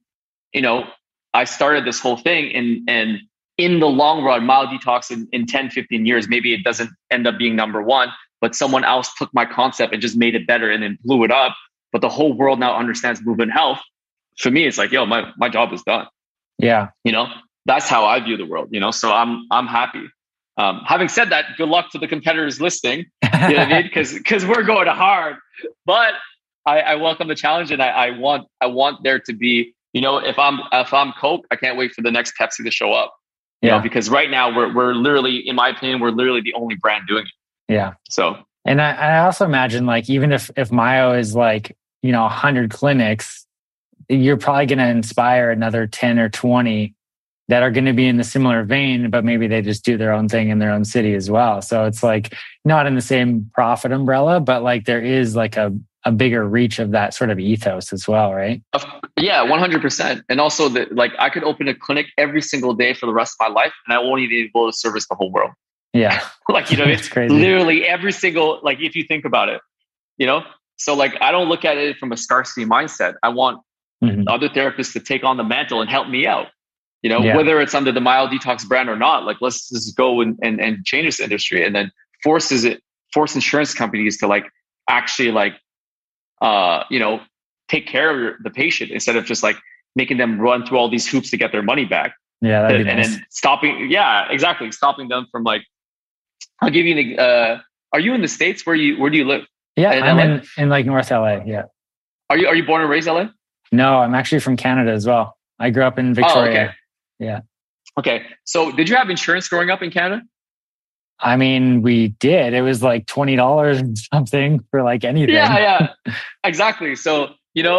I started this whole thing and in the long run, MyoDetox in 10, 15 years, maybe it doesn't end up being number one, but someone else took my concept and just made it better and then blew it up. But the whole world now understands movement health. For me, it's like, yo, my job is done. Yeah. That's how I view the world, so I'm happy. Having said that, good luck to the competitors listening, you know what I mean? Because we're going hard, but I welcome the challenge, and I want there to be, if I'm Coke, I can't wait for the next Pepsi to show up, because right now we're literally, in my opinion, we're literally the only brand doing it. Yeah. So, and I also imagine like, even if Myo is like, 100 clinics, you're probably going to inspire another 10 or 20 that are going to be in the similar vein, but maybe they just do their own thing in their own city as well. So it's like not in the same profit umbrella, but like there is like a bigger reach of that sort of ethos as well, right? Yeah, 100%. And also that like I could open a clinic every single day for the rest of my life and I won't even be able to service the whole world. Yeah. Like, it's crazy. Literally every single, like if you think about it, so like I don't look at it from a scarcity mindset. I want other therapists to take on the mantle and help me out. Whether it's under the MyoDetox brand or not, like let's just go and change this industry, and then force insurance companies to like actually like, take care of the patient instead of just like making them run through all these hoops to get their money back. Yeah, that'd be and nice. then stopping. Yeah, exactly. Stopping them from like, I'll give you are you in the States? Where do you live? Yeah, in I'm LA? in like North LA. Yeah. Are you born and raised LA? No, I'm actually from Canada as well. I grew up in Victoria. Oh, okay. Yeah. Okay. So did you have insurance growing up in Canada? I mean, we did. It was like $20 and something for like anything. Yeah, exactly. So,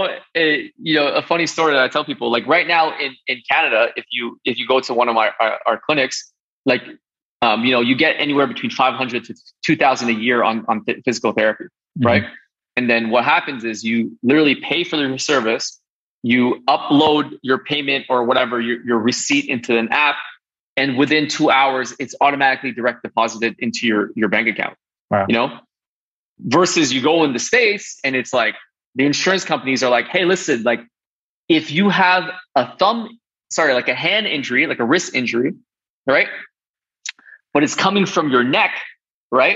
a funny story that I tell people, like right now in Canada, if you go to one of our clinics, like, you get anywhere between 500 to 2,000 a year on physical therapy, right? Mm-hmm. And then what happens is you literally pay for your service, you upload your payment or whatever, your receipt into an app, and within 2 hours, it's automatically direct deposited into your bank account. Wow. Versus you go in the States and it's like the insurance companies are like, hey, listen, like if you have a hand injury, like a wrist injury, right? But it's coming from your neck, right?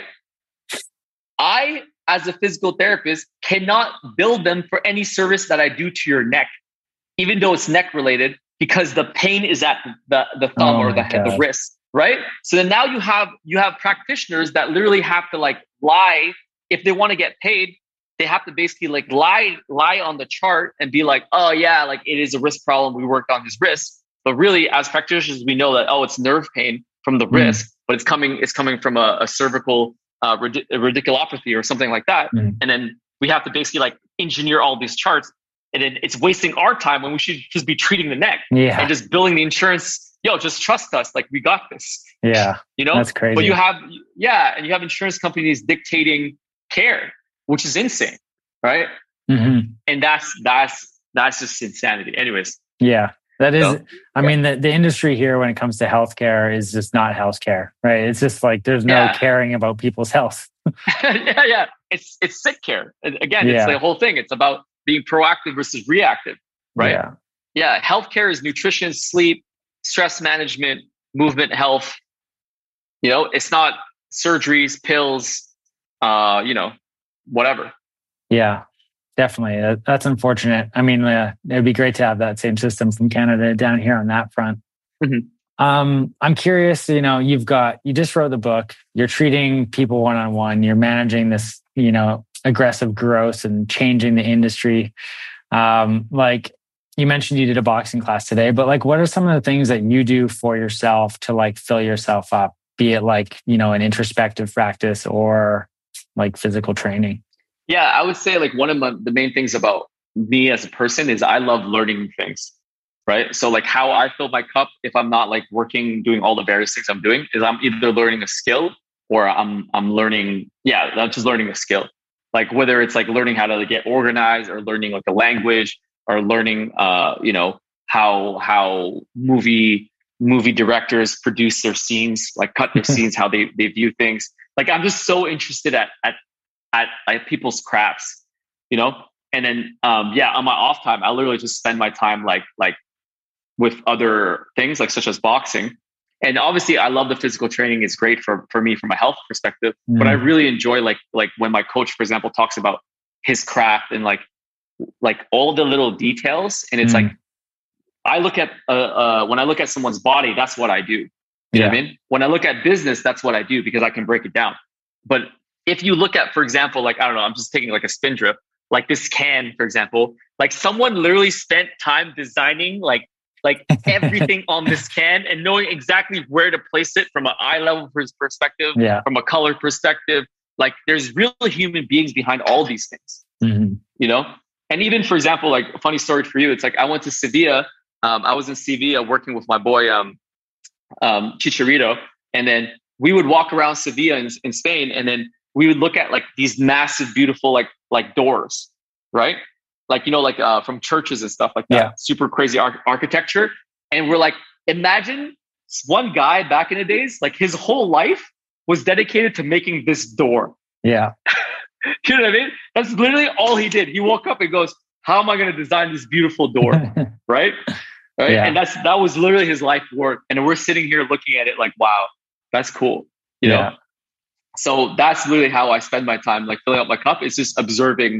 I, as a physical therapist, cannot bill them for any service that I do to your neck, even though it's neck related, because the pain is at the thumb or the wrist, right? So then now you have practitioners that literally have to like lie. If they want to get paid, they have to basically like lie on the chart and be like, oh yeah, like it is a wrist problem. We worked on his wrist. But really, as practitioners, we know that, oh, it's nerve pain from the wrist, but it's coming from a cervical radiculopathy or something like that. And then we have to basically like engineer all these charts, and then it's wasting our time when we should just be treating the neck and just billing the insurance. Yo, just trust us. Like we got this. Yeah. That's crazy. But you have insurance companies dictating care, which is insane. Right. Mm-hmm. And that's just insanity. Anyways. Yeah. That is, I mean, the industry here when it comes to healthcare is just not healthcare, right? It's just like there's no caring about people's health. Yeah. It's sick care. Again, it's the whole thing. It's about being proactive versus reactive, right? Yeah. Healthcare is nutrition, sleep, stress management, movement, health. It's not surgeries, pills, whatever. Yeah. Definitely. That's unfortunate. I mean, it'd be great to have that same system from Canada down here on that front. Mm-hmm. I'm curious, you just wrote the book, you're treating people one-on-one, you're managing this, aggressive growth and changing the industry. Like you mentioned you did a boxing class today, but like, what are some of the things that you do for yourself to like fill yourself up, be it like, an introspective practice or like physical training? Yeah, I would say like one of the main things about me as a person is I love learning things, right? So like how I fill my cup, if I'm not like doing all the various things I'm doing, is I'm either learning a skill or I'm just learning a skill. Like whether it's like learning how to get organized or learning like a language or learning, how movie directors produce their scenes, like cut their scenes, how they view things. Like I'm just so interested at people's crafts, and then on my off time, I literally just spend my time like with other things like such as boxing. And obviously I love the physical training. It's great for me from a health perspective, but I really enjoy like when my coach, for example, talks about his craft and like all the little details. And it's like, I look at, when I look at someone's body, that's what I do. You know what I mean? When I look at business, that's what I do because I can break it down. But if you look at, for example, like, I don't know, I'm just taking like a spin drip, like this can, for example, like someone literally spent time designing like everything on this can and knowing exactly where to place it from an eye level perspective, from a color perspective. Like there's real human beings behind all these things, And even, for example, like a funny story for you, it's like I went to Sevilla. I was in Sevilla working with my boy, Chicharito. And then we would walk around Sevilla in Spain, and then we would look at like these massive, beautiful, like doors, right? Like, from churches and stuff like that, super crazy architecture. And we're like, imagine one guy back in the days, like his whole life was dedicated to making this door. Yeah. You know what I mean? That's literally all he did. He woke up and goes, how am I going to design this beautiful door? Right. Yeah. And that was literally his life work. And we're sitting here looking at it like, wow, that's cool. You know? So that's literally how I spend my time, like filling up my cup. It's just observing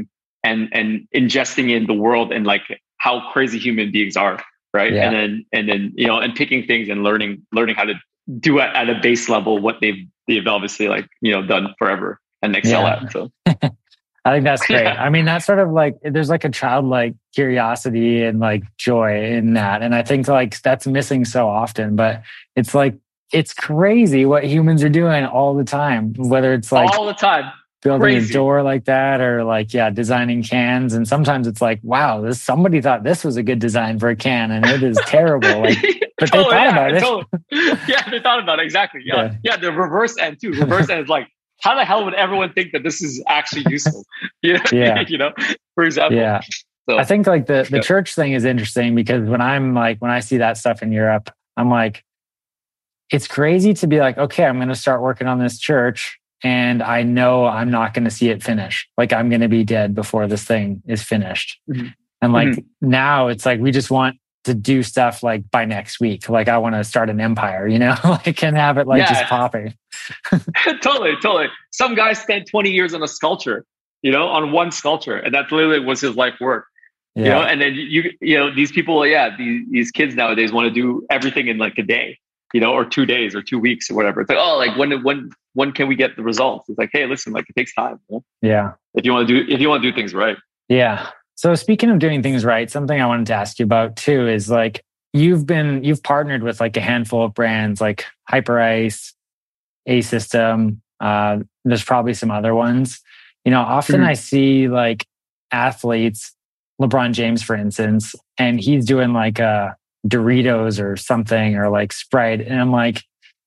and ingesting in the world and like how crazy human beings are, right? Yeah. And then and picking things and learning how to do it at a base level what they've obviously like done forever and excel at. So I think that's great. I mean, that's sort of like, there's like a childlike curiosity and like joy in that. And I think like that's missing so often, but it's like, it's crazy what humans are doing all the time, whether it's like all the time building crazy. a door like that or like, designing cans. And sometimes it's like, wow, somebody thought this was a good design for a can and it is terrible. Like, but they thought about it. Yeah, they thought about it. Exactly. Yeah. The reverse end too. Reverse end is like, how the hell would everyone think that this is actually useful? For example. Yeah. So, I think like the church thing is interesting because when I see that stuff in Europe, I'm like, it's crazy to be like, okay, I'm going to start working on this church and I know I'm not going to see it finish. Like I'm going to be dead before this thing is finished. Mm-hmm. And like now it's like, we just want to do stuff like by next week. Like I want to start an empire, like and have it like just popping. Totally. Some guy spent 20 years on a sculpture, on one sculpture. And that literally was his life work, and then these people, these kids nowadays want to do everything in like a day, or 2 days or 2 weeks or whatever. It's like, oh, like when can we get the results? It's like, hey, listen, like it takes time. Yeah. If you want to do things right. Yeah. So speaking of doing things right, something I wanted to ask you about too is like, you've partnered with like a handful of brands like Hyperice, A-System. There's probably some other ones. Often I see like athletes, LeBron James, for instance, and he's doing like a Doritos or something or like Sprite. And I'm like,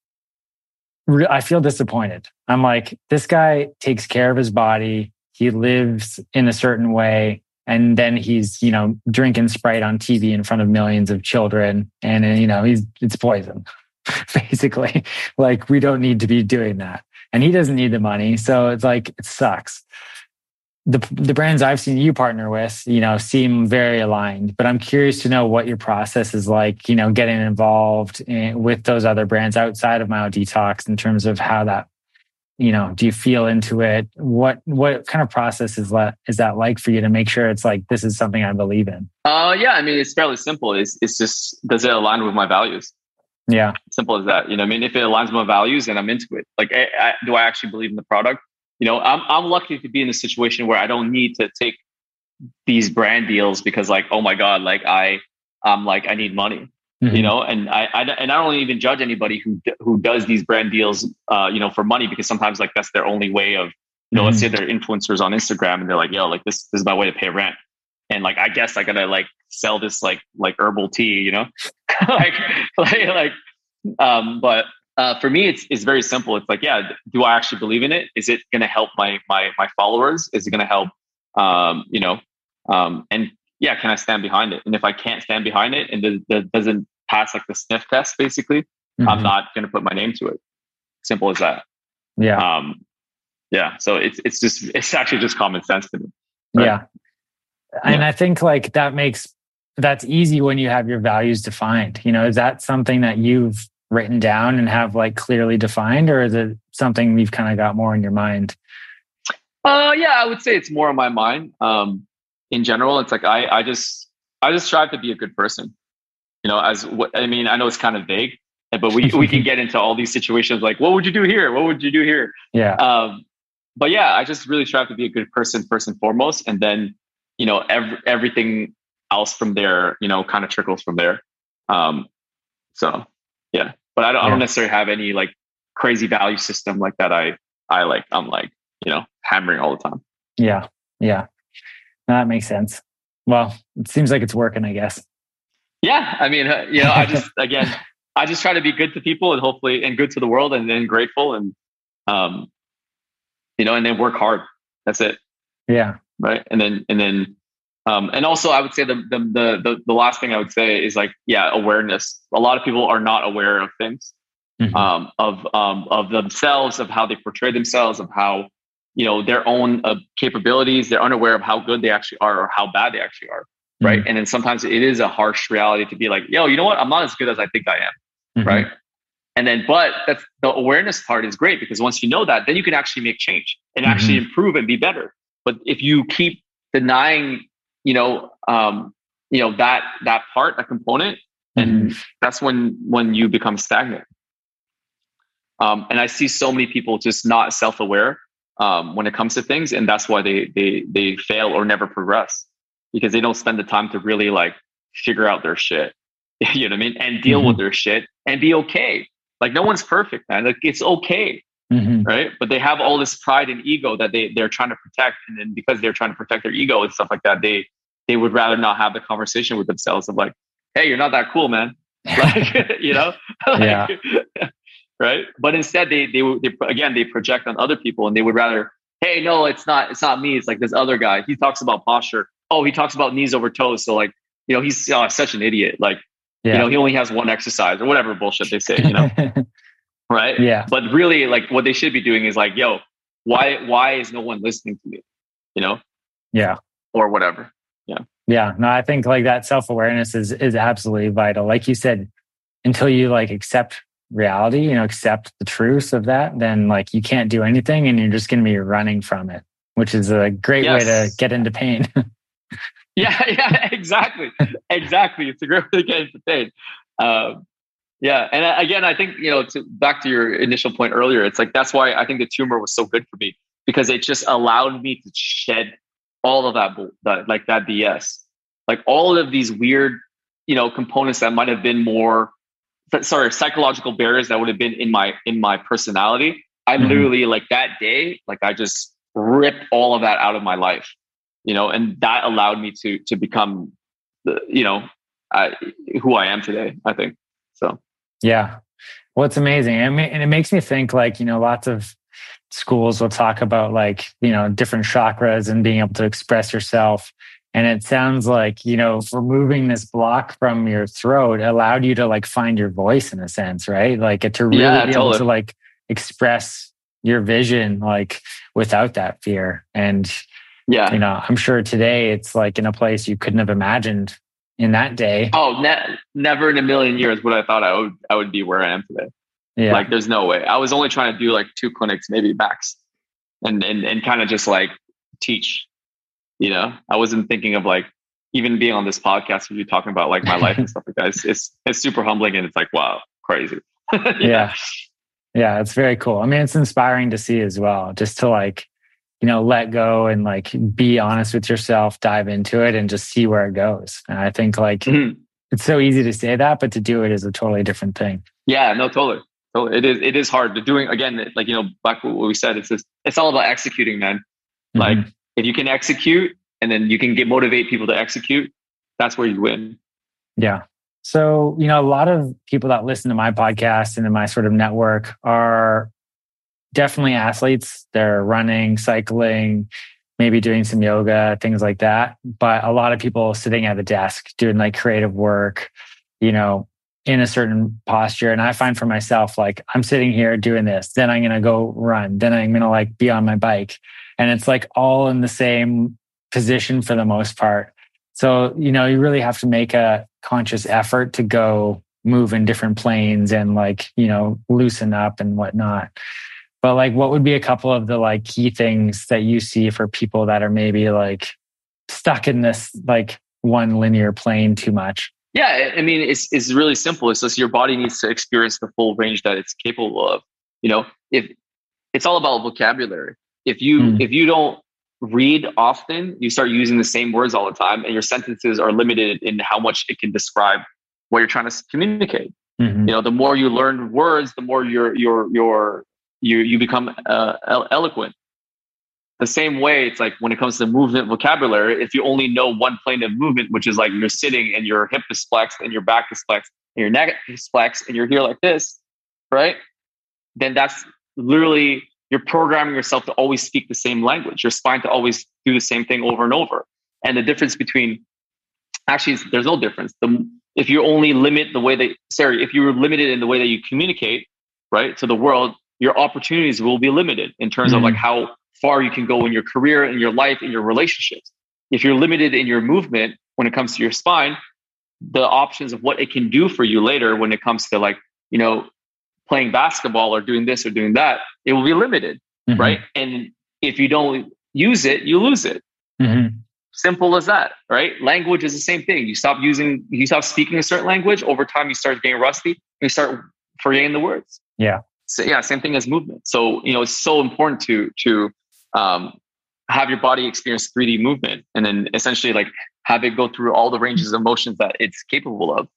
I feel disappointed. I'm like, this guy takes care of his body. He lives in a certain way. And then he's, drinking Sprite on TV in front of millions of children. And, it's poison, basically. Like, we don't need to be doing that. And he doesn't need the money. So it's like, it sucks. The brands I've seen you partner with, seem very aligned. But I'm curious to know what your process is like, getting involved with those other brands outside of Myo Detox in terms of how that, do you feel into it? What kind of process is that like for you to make sure it's like, this is something I believe in? Yeah. I mean, it's fairly simple. It's just, does it align with my values? Yeah. Simple as that. If it aligns with my values, then I'm into it. Like, do I actually believe in the product? I'm lucky to be in a situation where I don't need to take these brand deals because like, oh my God, like I need money. And I don't even judge anybody who does these brand deals, for money, because sometimes like that's their only way of, let's say they're influencers on Instagram and they're like, yo, like this is my way to pay rent. And like, I guess I gotta like sell this like herbal tea, but for me, it's very simple. It's like, yeah, do I actually believe in it? Is it going to help my followers? Is it going to help, and yeah, can I stand behind it? And if I can't stand behind it and it doesn't pass like the sniff test, basically, I'm not going to put my name to it. Simple as that. Yeah. So it's actually just common sense to me. Right? Yeah. And I think like that's easy when you have your values defined. Is that something that you've written down and have like clearly defined, or is it something you've kind of got more in your mind? Yeah, I would say it's more on my mind. In general, it's like I just strive to be a good person. I know it's kind of vague, but we can get into all these situations like, what would you do here? What would you do here? Yeah. But yeah, I just really strive to be a good person first and foremost, and then everything else from there, kind of trickles from there. So yeah, but I don't necessarily have any like crazy value system like that. I'm like hammering all the time. Yeah. No, that makes sense. Well, it seems like it's working, I guess. Yeah. I mean, I just try to be good to people and hopefully, and good to the world, and then grateful and, and then work hard. That's it. Yeah. Right. And also I would say the last thing I would say is like, awareness. A lot of people are not aware of things, of themselves, of how they portray themselves, of how, their own capabilities. They're unaware of how good they actually are or how bad they actually are. Right. And then sometimes it is a harsh reality to be like, yo, you know what? I'm not as good as I think I am. Right. And then, but that's the awareness part is great, because once you know that, then you can actually make change and actually improve and be better. But if you keep denying, that part, a component, and that's when you become stagnant. And I see so many people just not self-aware when it comes to things, and that's why they fail or never progress, because they don't spend the time to really like figure out their shit. You know what I mean? And deal with their shit and be okay. Like no one's perfect, man. Like it's okay. Right. But they have all this pride and ego that they're trying to protect. And then because they're trying to protect their ego and stuff like that, they would rather not have the conversation with themselves of like, hey, you're not that cool, man. Like, like, right. But instead they project on other people, and they would rather, hey, no, it's not me. It's like this other guy. He talks about posture. Oh, he talks about knees over toes. So like, he's such an idiot. Like, he only has one exercise or whatever bullshit they say, right? Yeah. But really, like, what they should be doing is like, yo, why is no one listening to me? Yeah. Or whatever. Yeah. Yeah. No, I think like that self-awareness is absolutely vital. Like you said, until you like accept reality, accept the truth of that, then like you can't do anything, and you're just going to be running from it, which is a great way to get into pain. Yeah, exactly. It's a great way to get into pain. Yeah. And again, I think, back to your initial point earlier, it's like, that's why I think the tumor was so good for me, because it just allowed me to shed all of that BS, like all of these weird, components that might have been more, psychological barriers that would have been in my personality. I literally, like that day, like I just ripped all of that out of my life. And that allowed me to become, who I am today, I think. So, yeah. Well, it's amazing. And it makes me think like, lots of schools will talk about like, different chakras and being able to express yourself. And it sounds like, removing this block from your throat allowed you to like find your voice in a sense, right? Like to really be able to like express your vision, like without that fear. And yeah, I'm sure today it's like in a place you couldn't have imagined in that day. Oh, never in a million years would I thought I would be where I am today. Yeah. Like there's no way. I was only trying to do like 2 clinics, maybe max, and kind of just like teach. I wasn't thinking of like even being on this podcast with you talking about like my life and stuff like that. It's super humbling, and it's like, wow, crazy. Yeah, it's very cool. I mean, it's inspiring to see as well, just to like, let go and like be honest with yourself, dive into it and just see where it goes. And I think like it's so easy to say that, but to do it is a totally different thing. Yeah, no, totally. It is hard to doing, again, like, back to what we said, it's all about executing, man. Like if you can execute and then you can motivate people to execute, that's where you win. Yeah. So, a lot of people that listen to my podcast and in my sort of network are definitely athletes. They're running, cycling, maybe doing some yoga, things like that. But a lot of people sitting at a desk doing like creative work, in a certain posture. And I find for myself, like I'm sitting here doing this, then I'm going to go run, then I'm going to like be on my bike. And it's like all in the same position for the most part. So, you really have to make a conscious effort to go move in different planes and like, loosen up and whatnot. But like, what would be a couple of the like key things that you see for people that are maybe like stuck in this like one linear plane too much? Yeah, I mean, it's really simple. It's just your body needs to experience the full range that it's capable of. If it's all about vocabulary. If you don't read often, you start using the same words all the time, and your sentences are limited in how much it can describe what you're trying to communicate. The more you learn words, the more you become eloquent. The same way, it's like when it comes to movement vocabulary, if you only know one plane of movement, which is like you're sitting and your hip is flexed and your back is flexed and your neck is flexed and you're here like this, right? Then that's literally, you're programming yourself to always speak the same language. Your spine to always do the same thing over and over. And the difference between, actually, there's no difference. If you only limit if you're limited in the way that you communicate, right, to the world, your opportunities will be limited in terms of like how far you can go in your career, in your life, in your relationships. If you're limited in your movement when it comes to your spine, the options of what it can do for you later when it comes to like, playing basketball or doing this or doing that, it will be limited, right? And if you don't use it, you lose it. Simple as that, right? Language is the same thing. You stop speaking a certain language. Over time, you start getting rusty. And you start forgetting the words. Yeah. So yeah, same thing as movement. So, it's so important to have your body experience 3D movement, and then essentially like have it go through all the ranges of motions that it's capable of,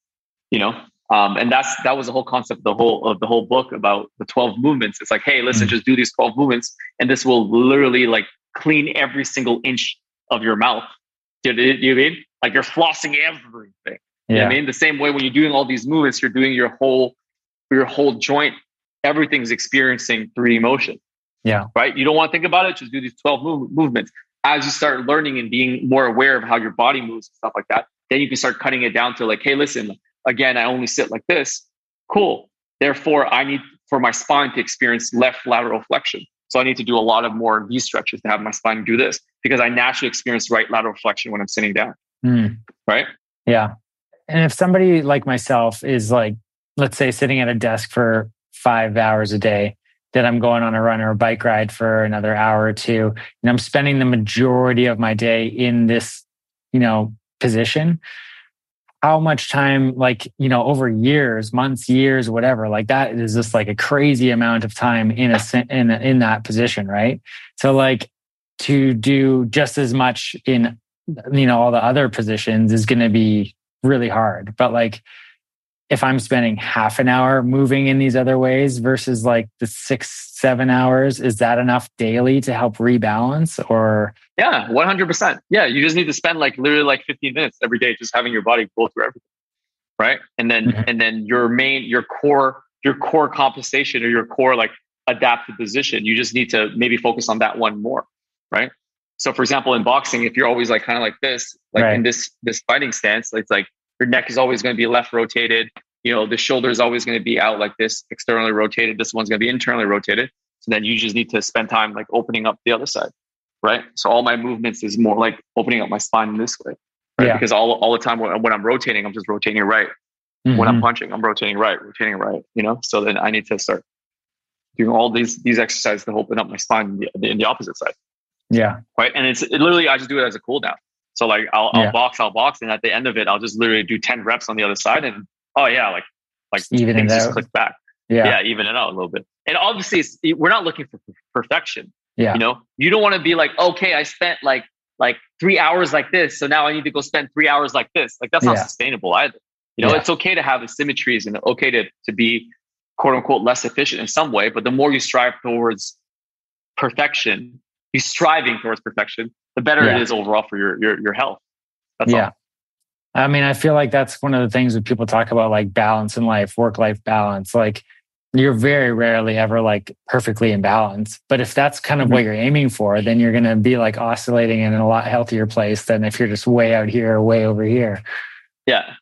and that was the whole concept of the whole book about the 12 movements. It's like, hey, listen, just do these 12 movements, and this will literally like clean every single inch of your mouth. You know what I mean? Like you're flossing everything. You know what I mean? The same way when you're doing all these movements, you're doing your whole joint. Everything's experiencing 3D motion. Yeah. Right? You don't want to think about it. Just do these 12 movements. As you start learning and being more aware of how your body moves and stuff like that, then you can start cutting it down to like, hey, listen, again, I only sit like this. Cool. Therefore, I need for my spine to experience left lateral flexion. So I need to do a lot of more V stretches to have my spine do this, because I naturally experience right lateral flexion when I'm sitting down. Right? Yeah. And if somebody like myself is like, let's say sitting at a desk for 5 hours a day, that I'm going on a run or a bike ride for another hour or two, and I'm spending the majority of my day in this, position, how much time, like, over years, months, years, whatever, like that is just like a crazy amount of time in that position. Right. So like to do just as much in, all the other positions is going to be really hard. But like, if I'm spending half an hour moving in these other ways versus like the 6-7 hours, is that enough daily to help rebalance? Or yeah, 100%. Yeah, you just need to spend like literally like 15 minutes every day just having your body go through everything, right? And then your core compensation or your core like adaptive position, you just need to maybe focus on that one more, right? So for example, in boxing, if you're always like kind of like this, like in this fighting stance, it's like your neck is always going to be left rotated. The shoulder is always going to be out like this, externally rotated. This one's going to be internally rotated. So then you just need to spend time like opening up the other side, right? So all my movements is more like opening up my spine in this way, right? Yeah. Because all the time when I'm rotating, I'm just rotating right. When I'm punching, I'm rotating right. So then I need to start doing all these exercises to open up my spine in the opposite side. Yeah. Right. And it literally, I just do it as a cool down. So like I'll box. And at the end of it, I'll just literally do 10 reps on the other side. And like even things just click back. Yeah. Even it out a little bit. And obviously we're not looking for perfection. Yeah. You don't want to be like, okay, I spent like 3 hours like this, so now I need to go spend 3 hours like this. Like that's not sustainable either. It's okay to have asymmetries and okay to be quote unquote less efficient in some way. But the more you strive towards perfection, the better it is overall for your health. That's all. I mean, I feel like that's one of the things that people talk about, like balance in life, work-life balance. Like you're very rarely ever like perfectly in balance. But if that's kind of what you're aiming for, then you're going to be like oscillating in a lot healthier place than if you're just way out here or way over here. Yeah.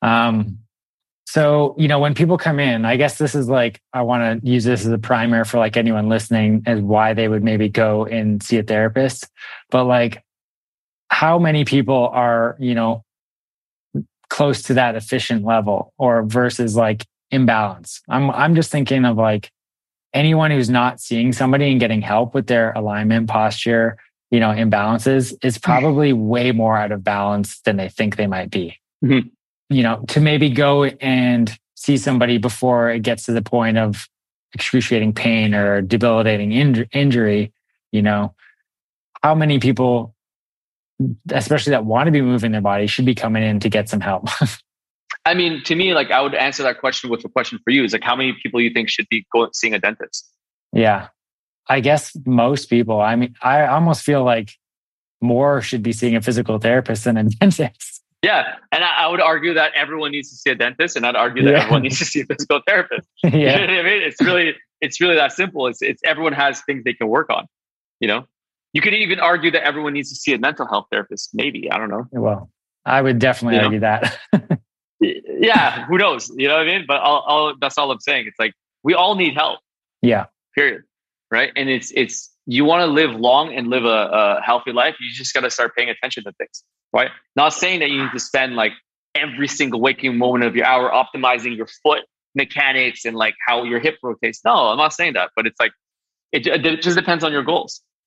So, when people come in, I guess this is like, I want to use this as a primer for like anyone listening as why they would maybe go and see a therapist. But like, how many people are, close to that efficient level or versus like imbalance? I'm just thinking of like anyone who's not seeing somebody and getting help with their alignment, posture, imbalances is probably way more out of balance than they think they might be. To maybe go and see somebody before it gets to the point of excruciating pain or debilitating injury, how many people, especially that want to be moving their body, should be coming in to get some help? I mean, to me, like I would answer that question with a question for you is like, how many people you think should be seeing a dentist? Yeah, I guess most people. I mean, I almost feel like more should be seeing a physical therapist than a dentist. Yeah. And I would argue that everyone needs to see a dentist, and I'd argue that everyone needs to see a physical therapist. You know what I mean? It's really that simple. It's everyone has things they can work on, You could even argue that everyone needs to see a mental health therapist. Maybe, I don't know. Well, I would definitely argue that. Yeah, who knows? You know what I mean? But that's all I'm saying. It's like we all need help. Yeah. Period. Right. And it's you want to live long and live a healthy life. You just got to start paying attention to things. Right. Not saying that you need to spend like every single waking moment of your hour optimizing your foot mechanics and like how your hip rotates. No, I'm not saying that. But it's like it just depends on your goals.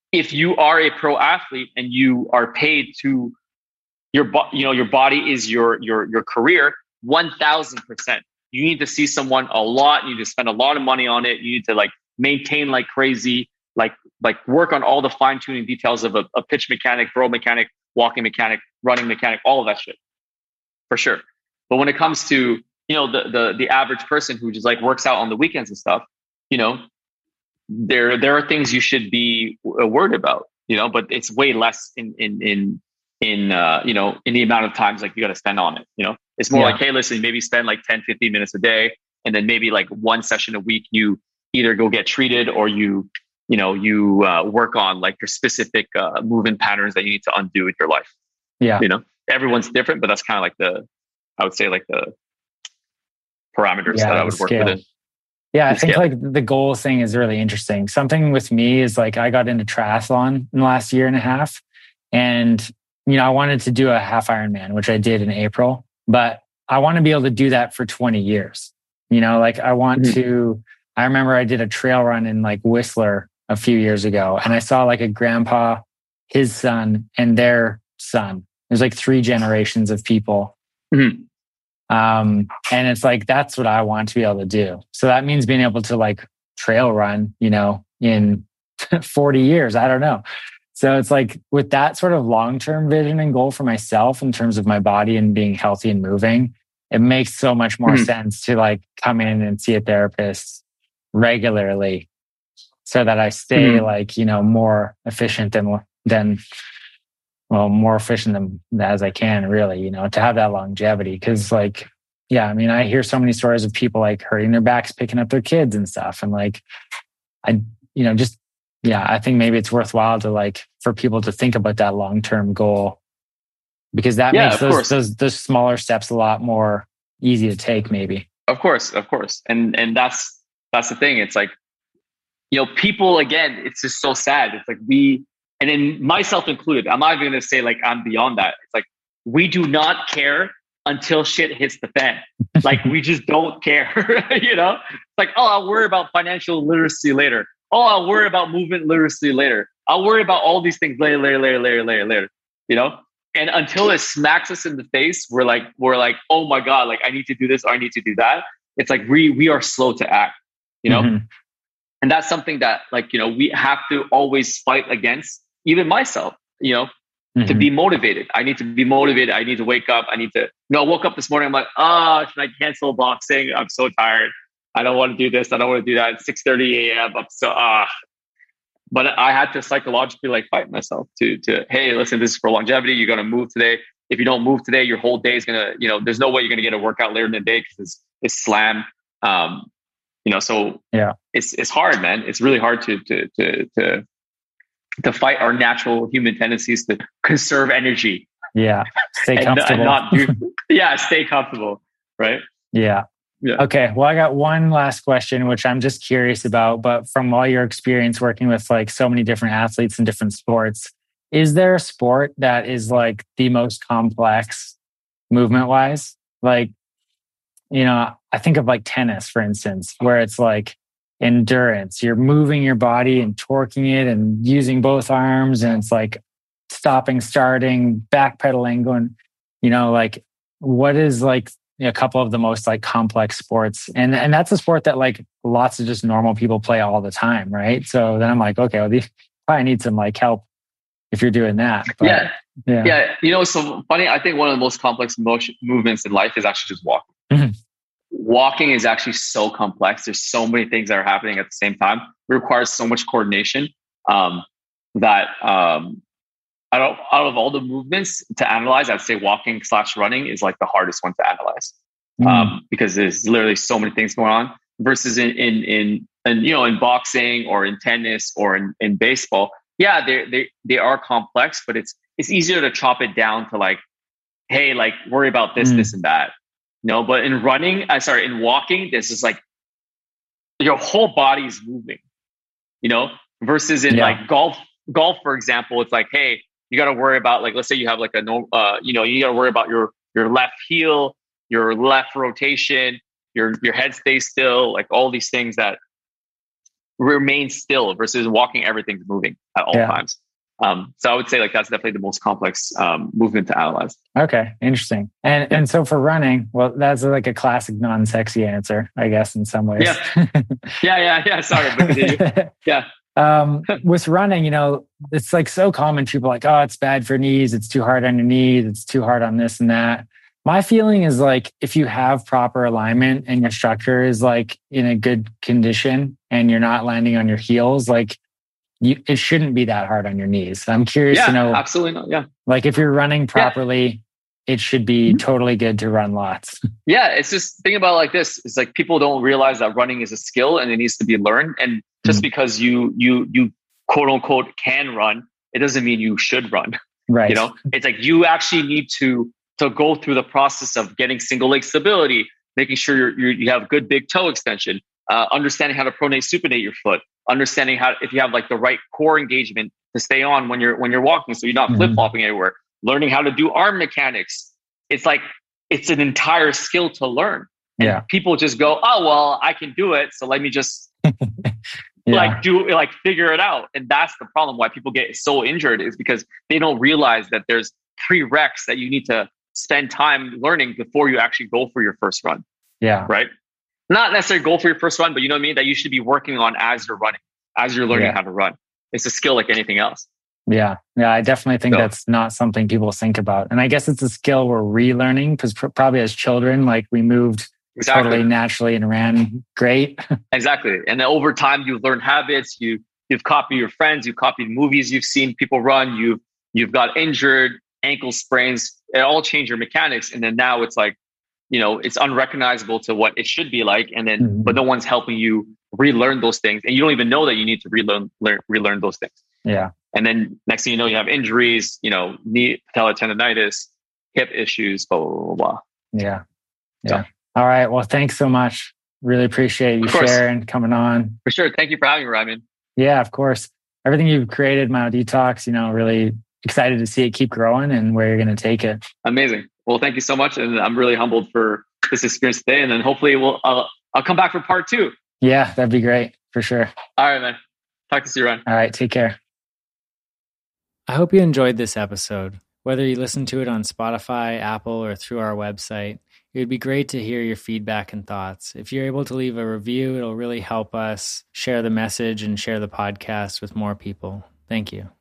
if you are a pro athlete and you are paid to your body is your career, 1000%. You need to see someone a lot. You need to spend a lot of money on it. You need to like maintain like crazy, like work on all the fine tuning details of a pitch mechanic, throw mechanic, walking mechanic, running mechanic, all of that shit for sure. But when it comes to, the average person who just like works out on the weekends and stuff, there are things you should be worried about, but it's way less in the amount of times like you got to spend on it. It's more like, hey, listen, maybe spend like 10-15 minutes a day, and then maybe like one session a week you either go get treated or you work on like your specific movement patterns that you need to undo with your life. Everyone's different, but that's kind of like I would say like the parameters that I would work within. Yeah, I think like the goal thing is really interesting. Something with me is like I got into triathlon in the last year and a half, and I wanted to do a half Ironman, which I did in April, but I want to be able to do that for 20 years. Like I want to. I remember I did a trail run in like Whistler a few years ago, and I saw like a grandpa, his son, and their son. There's like 3 generations of people. And it's like, that's what I want to be able to do. So that means being able to like trail run, in 40 years. I don't know. So it's like with that sort of long-term vision and goal for myself in terms of my body and being healthy and moving, it makes so much more sense to like come in and see a therapist regularly so that I stay like, more efficient more efficient as I can, really, to have that longevity. Cause like, I hear so many stories of people like hurting their backs, picking up their kids and stuff. And like, I think maybe it's worthwhile to like, for people to think about that long-term goal, because that makes those smaller steps a lot more easy to take, maybe. Of course. And that's the thing. It's like, people, again, it's just so sad. It's like and then myself included, I'm not even going to say like I'm beyond that. It's like, we do not care until shit hits the fan. Like we just don't care, It's like, oh, I'll worry about financial literacy later. Oh, I'll worry about movement literacy later. I'll worry about all these things later. And until it smacks us in the face, we're like, oh my God, like I need to do this or I need to do that. It's like we are slow to act, And that's something that like, we have to always fight against, even myself, to be motivated. I need to be motivated. I need to wake up. I woke up this morning. I'm like, should I cancel boxing? I'm so tired. I don't want to do this. I don't want to do that. It's 6:30 a.m. I'm so, but I had to psychologically like fight myself to, hey, listen, this is for longevity. You're going to move today. If you don't move today, your whole day is going to, there's no way you're going to get a workout later in the day because it's slammed. So it's hard, man. It's really hard to fight our natural human tendencies to conserve energy. Yeah. Stay comfortable. Stay comfortable. Right. Yeah. Okay. Well, I got one last question, which I'm just curious about, but from all your experience working with like so many different athletes in different sports, is there a sport that is like the most complex movement wise? Like, I think of like tennis, for instance, where it's like endurance. You're moving your body and torquing it and using both arms. And it's like stopping, starting, backpedaling, going, like what is like a couple of the most like complex sports. And that's a sport that like lots of just normal people play all the time. Right. So then I'm like, okay, well, these probably need some like help if you're doing that. But, yeah. So funny. I think one of the most complex movements in life is actually just walking. Walking is actually so complex. There's so many things that are happening at the same time. It requires so much coordination that out of all the movements to analyze, I'd say walking/running is like the hardest one to analyze because there's literally so many things going on. Versus in boxing or in tennis or in baseball, they are complex, but it's easier to chop it down to like, hey, like worry about this, this, and that. But in walking, this is like your whole body is moving, versus in like golf, for example, it's like, hey, you got to worry about like, let's say you have like you got to worry about your left heel, your left rotation, your head stays still, like all these things that remain still versus walking, everything's moving at all times. So I would say like that's definitely the most complex movement to analyze. Okay, interesting. And so for running, well, that's like a classic non-sexy answer, I guess, in some ways. Yeah. Sorry, but continue. Yeah. With running, you know, it's like so common. People are like, oh, it's bad for knees. It's too hard on your knees. It's too hard on this and that. My feeling is like, if you have proper alignment and your structure is like in a good condition and you're not landing on your heels, like it shouldn't be that hard on your knees. I'm curious to know. Absolutely not. Yeah. Like if you're running properly, it should be totally good to run lots. Yeah. It's just think about it like this. It's like people don't realize that running is a skill and it needs to be learned. And just because you quote unquote can run, it doesn't mean you should run. Right. You know, it's like you actually need to go through the process of getting single leg stability, making sure you have good big toe extension, understanding how to pronate supinate your foot, understanding how if you have like the right core engagement to stay on when you're walking, so you're not flip flopping everywhere. Learning how to do arm mechanics. It's like it's an entire skill to learn, and people just go, "Oh well, I can do it, so let me just figure it out." And that's the problem why people get so injured is because they don't realize that there's prereqs that you need to spend time learning before you actually go for your first run. Yeah. Right. Not necessarily go for your first run, but you know what I mean? That you should be working on as you're running, as you're learning how to run. It's a skill like anything else. Yeah. I definitely think that's not something people think about. And I guess it's a skill we're relearning because probably as children, like we moved totally naturally and ran great. Exactly. And then over time, you learn habits, you've copied your friends, you've copied movies you've seen people run, you've got injured, ankle sprains, it all changed your mechanics. And then now it's like, you know, it's unrecognizable to what it should be like. And then, but no one's helping you relearn those things. And you don't even know that you need to relearn those things. Yeah. And then next thing you know, you have injuries, you know, knee, patellar tendonitis, hip issues, blah, blah, blah, blah. Yeah. So. All right. Well, thanks so much. Really appreciate you sharing, coming on. For sure. Thank you for having me, Ryan. Yeah, of course. Everything you've created, MyoDetox, you know, really excited to see it keep growing and where you're going to take it. Amazing. Well, thank you so much. And I'm really humbled for this experience today. And then hopefully I'll come back for part 2. Yeah, that'd be great for sure. All right, man. Talk to you, Ryan. All right. Take care. I hope you enjoyed this episode. Whether you listen to it on Spotify, Apple, or through our website, it would be great to hear your feedback and thoughts. If you're able to leave a review, it'll really help us share the message and share the podcast with more people. Thank you.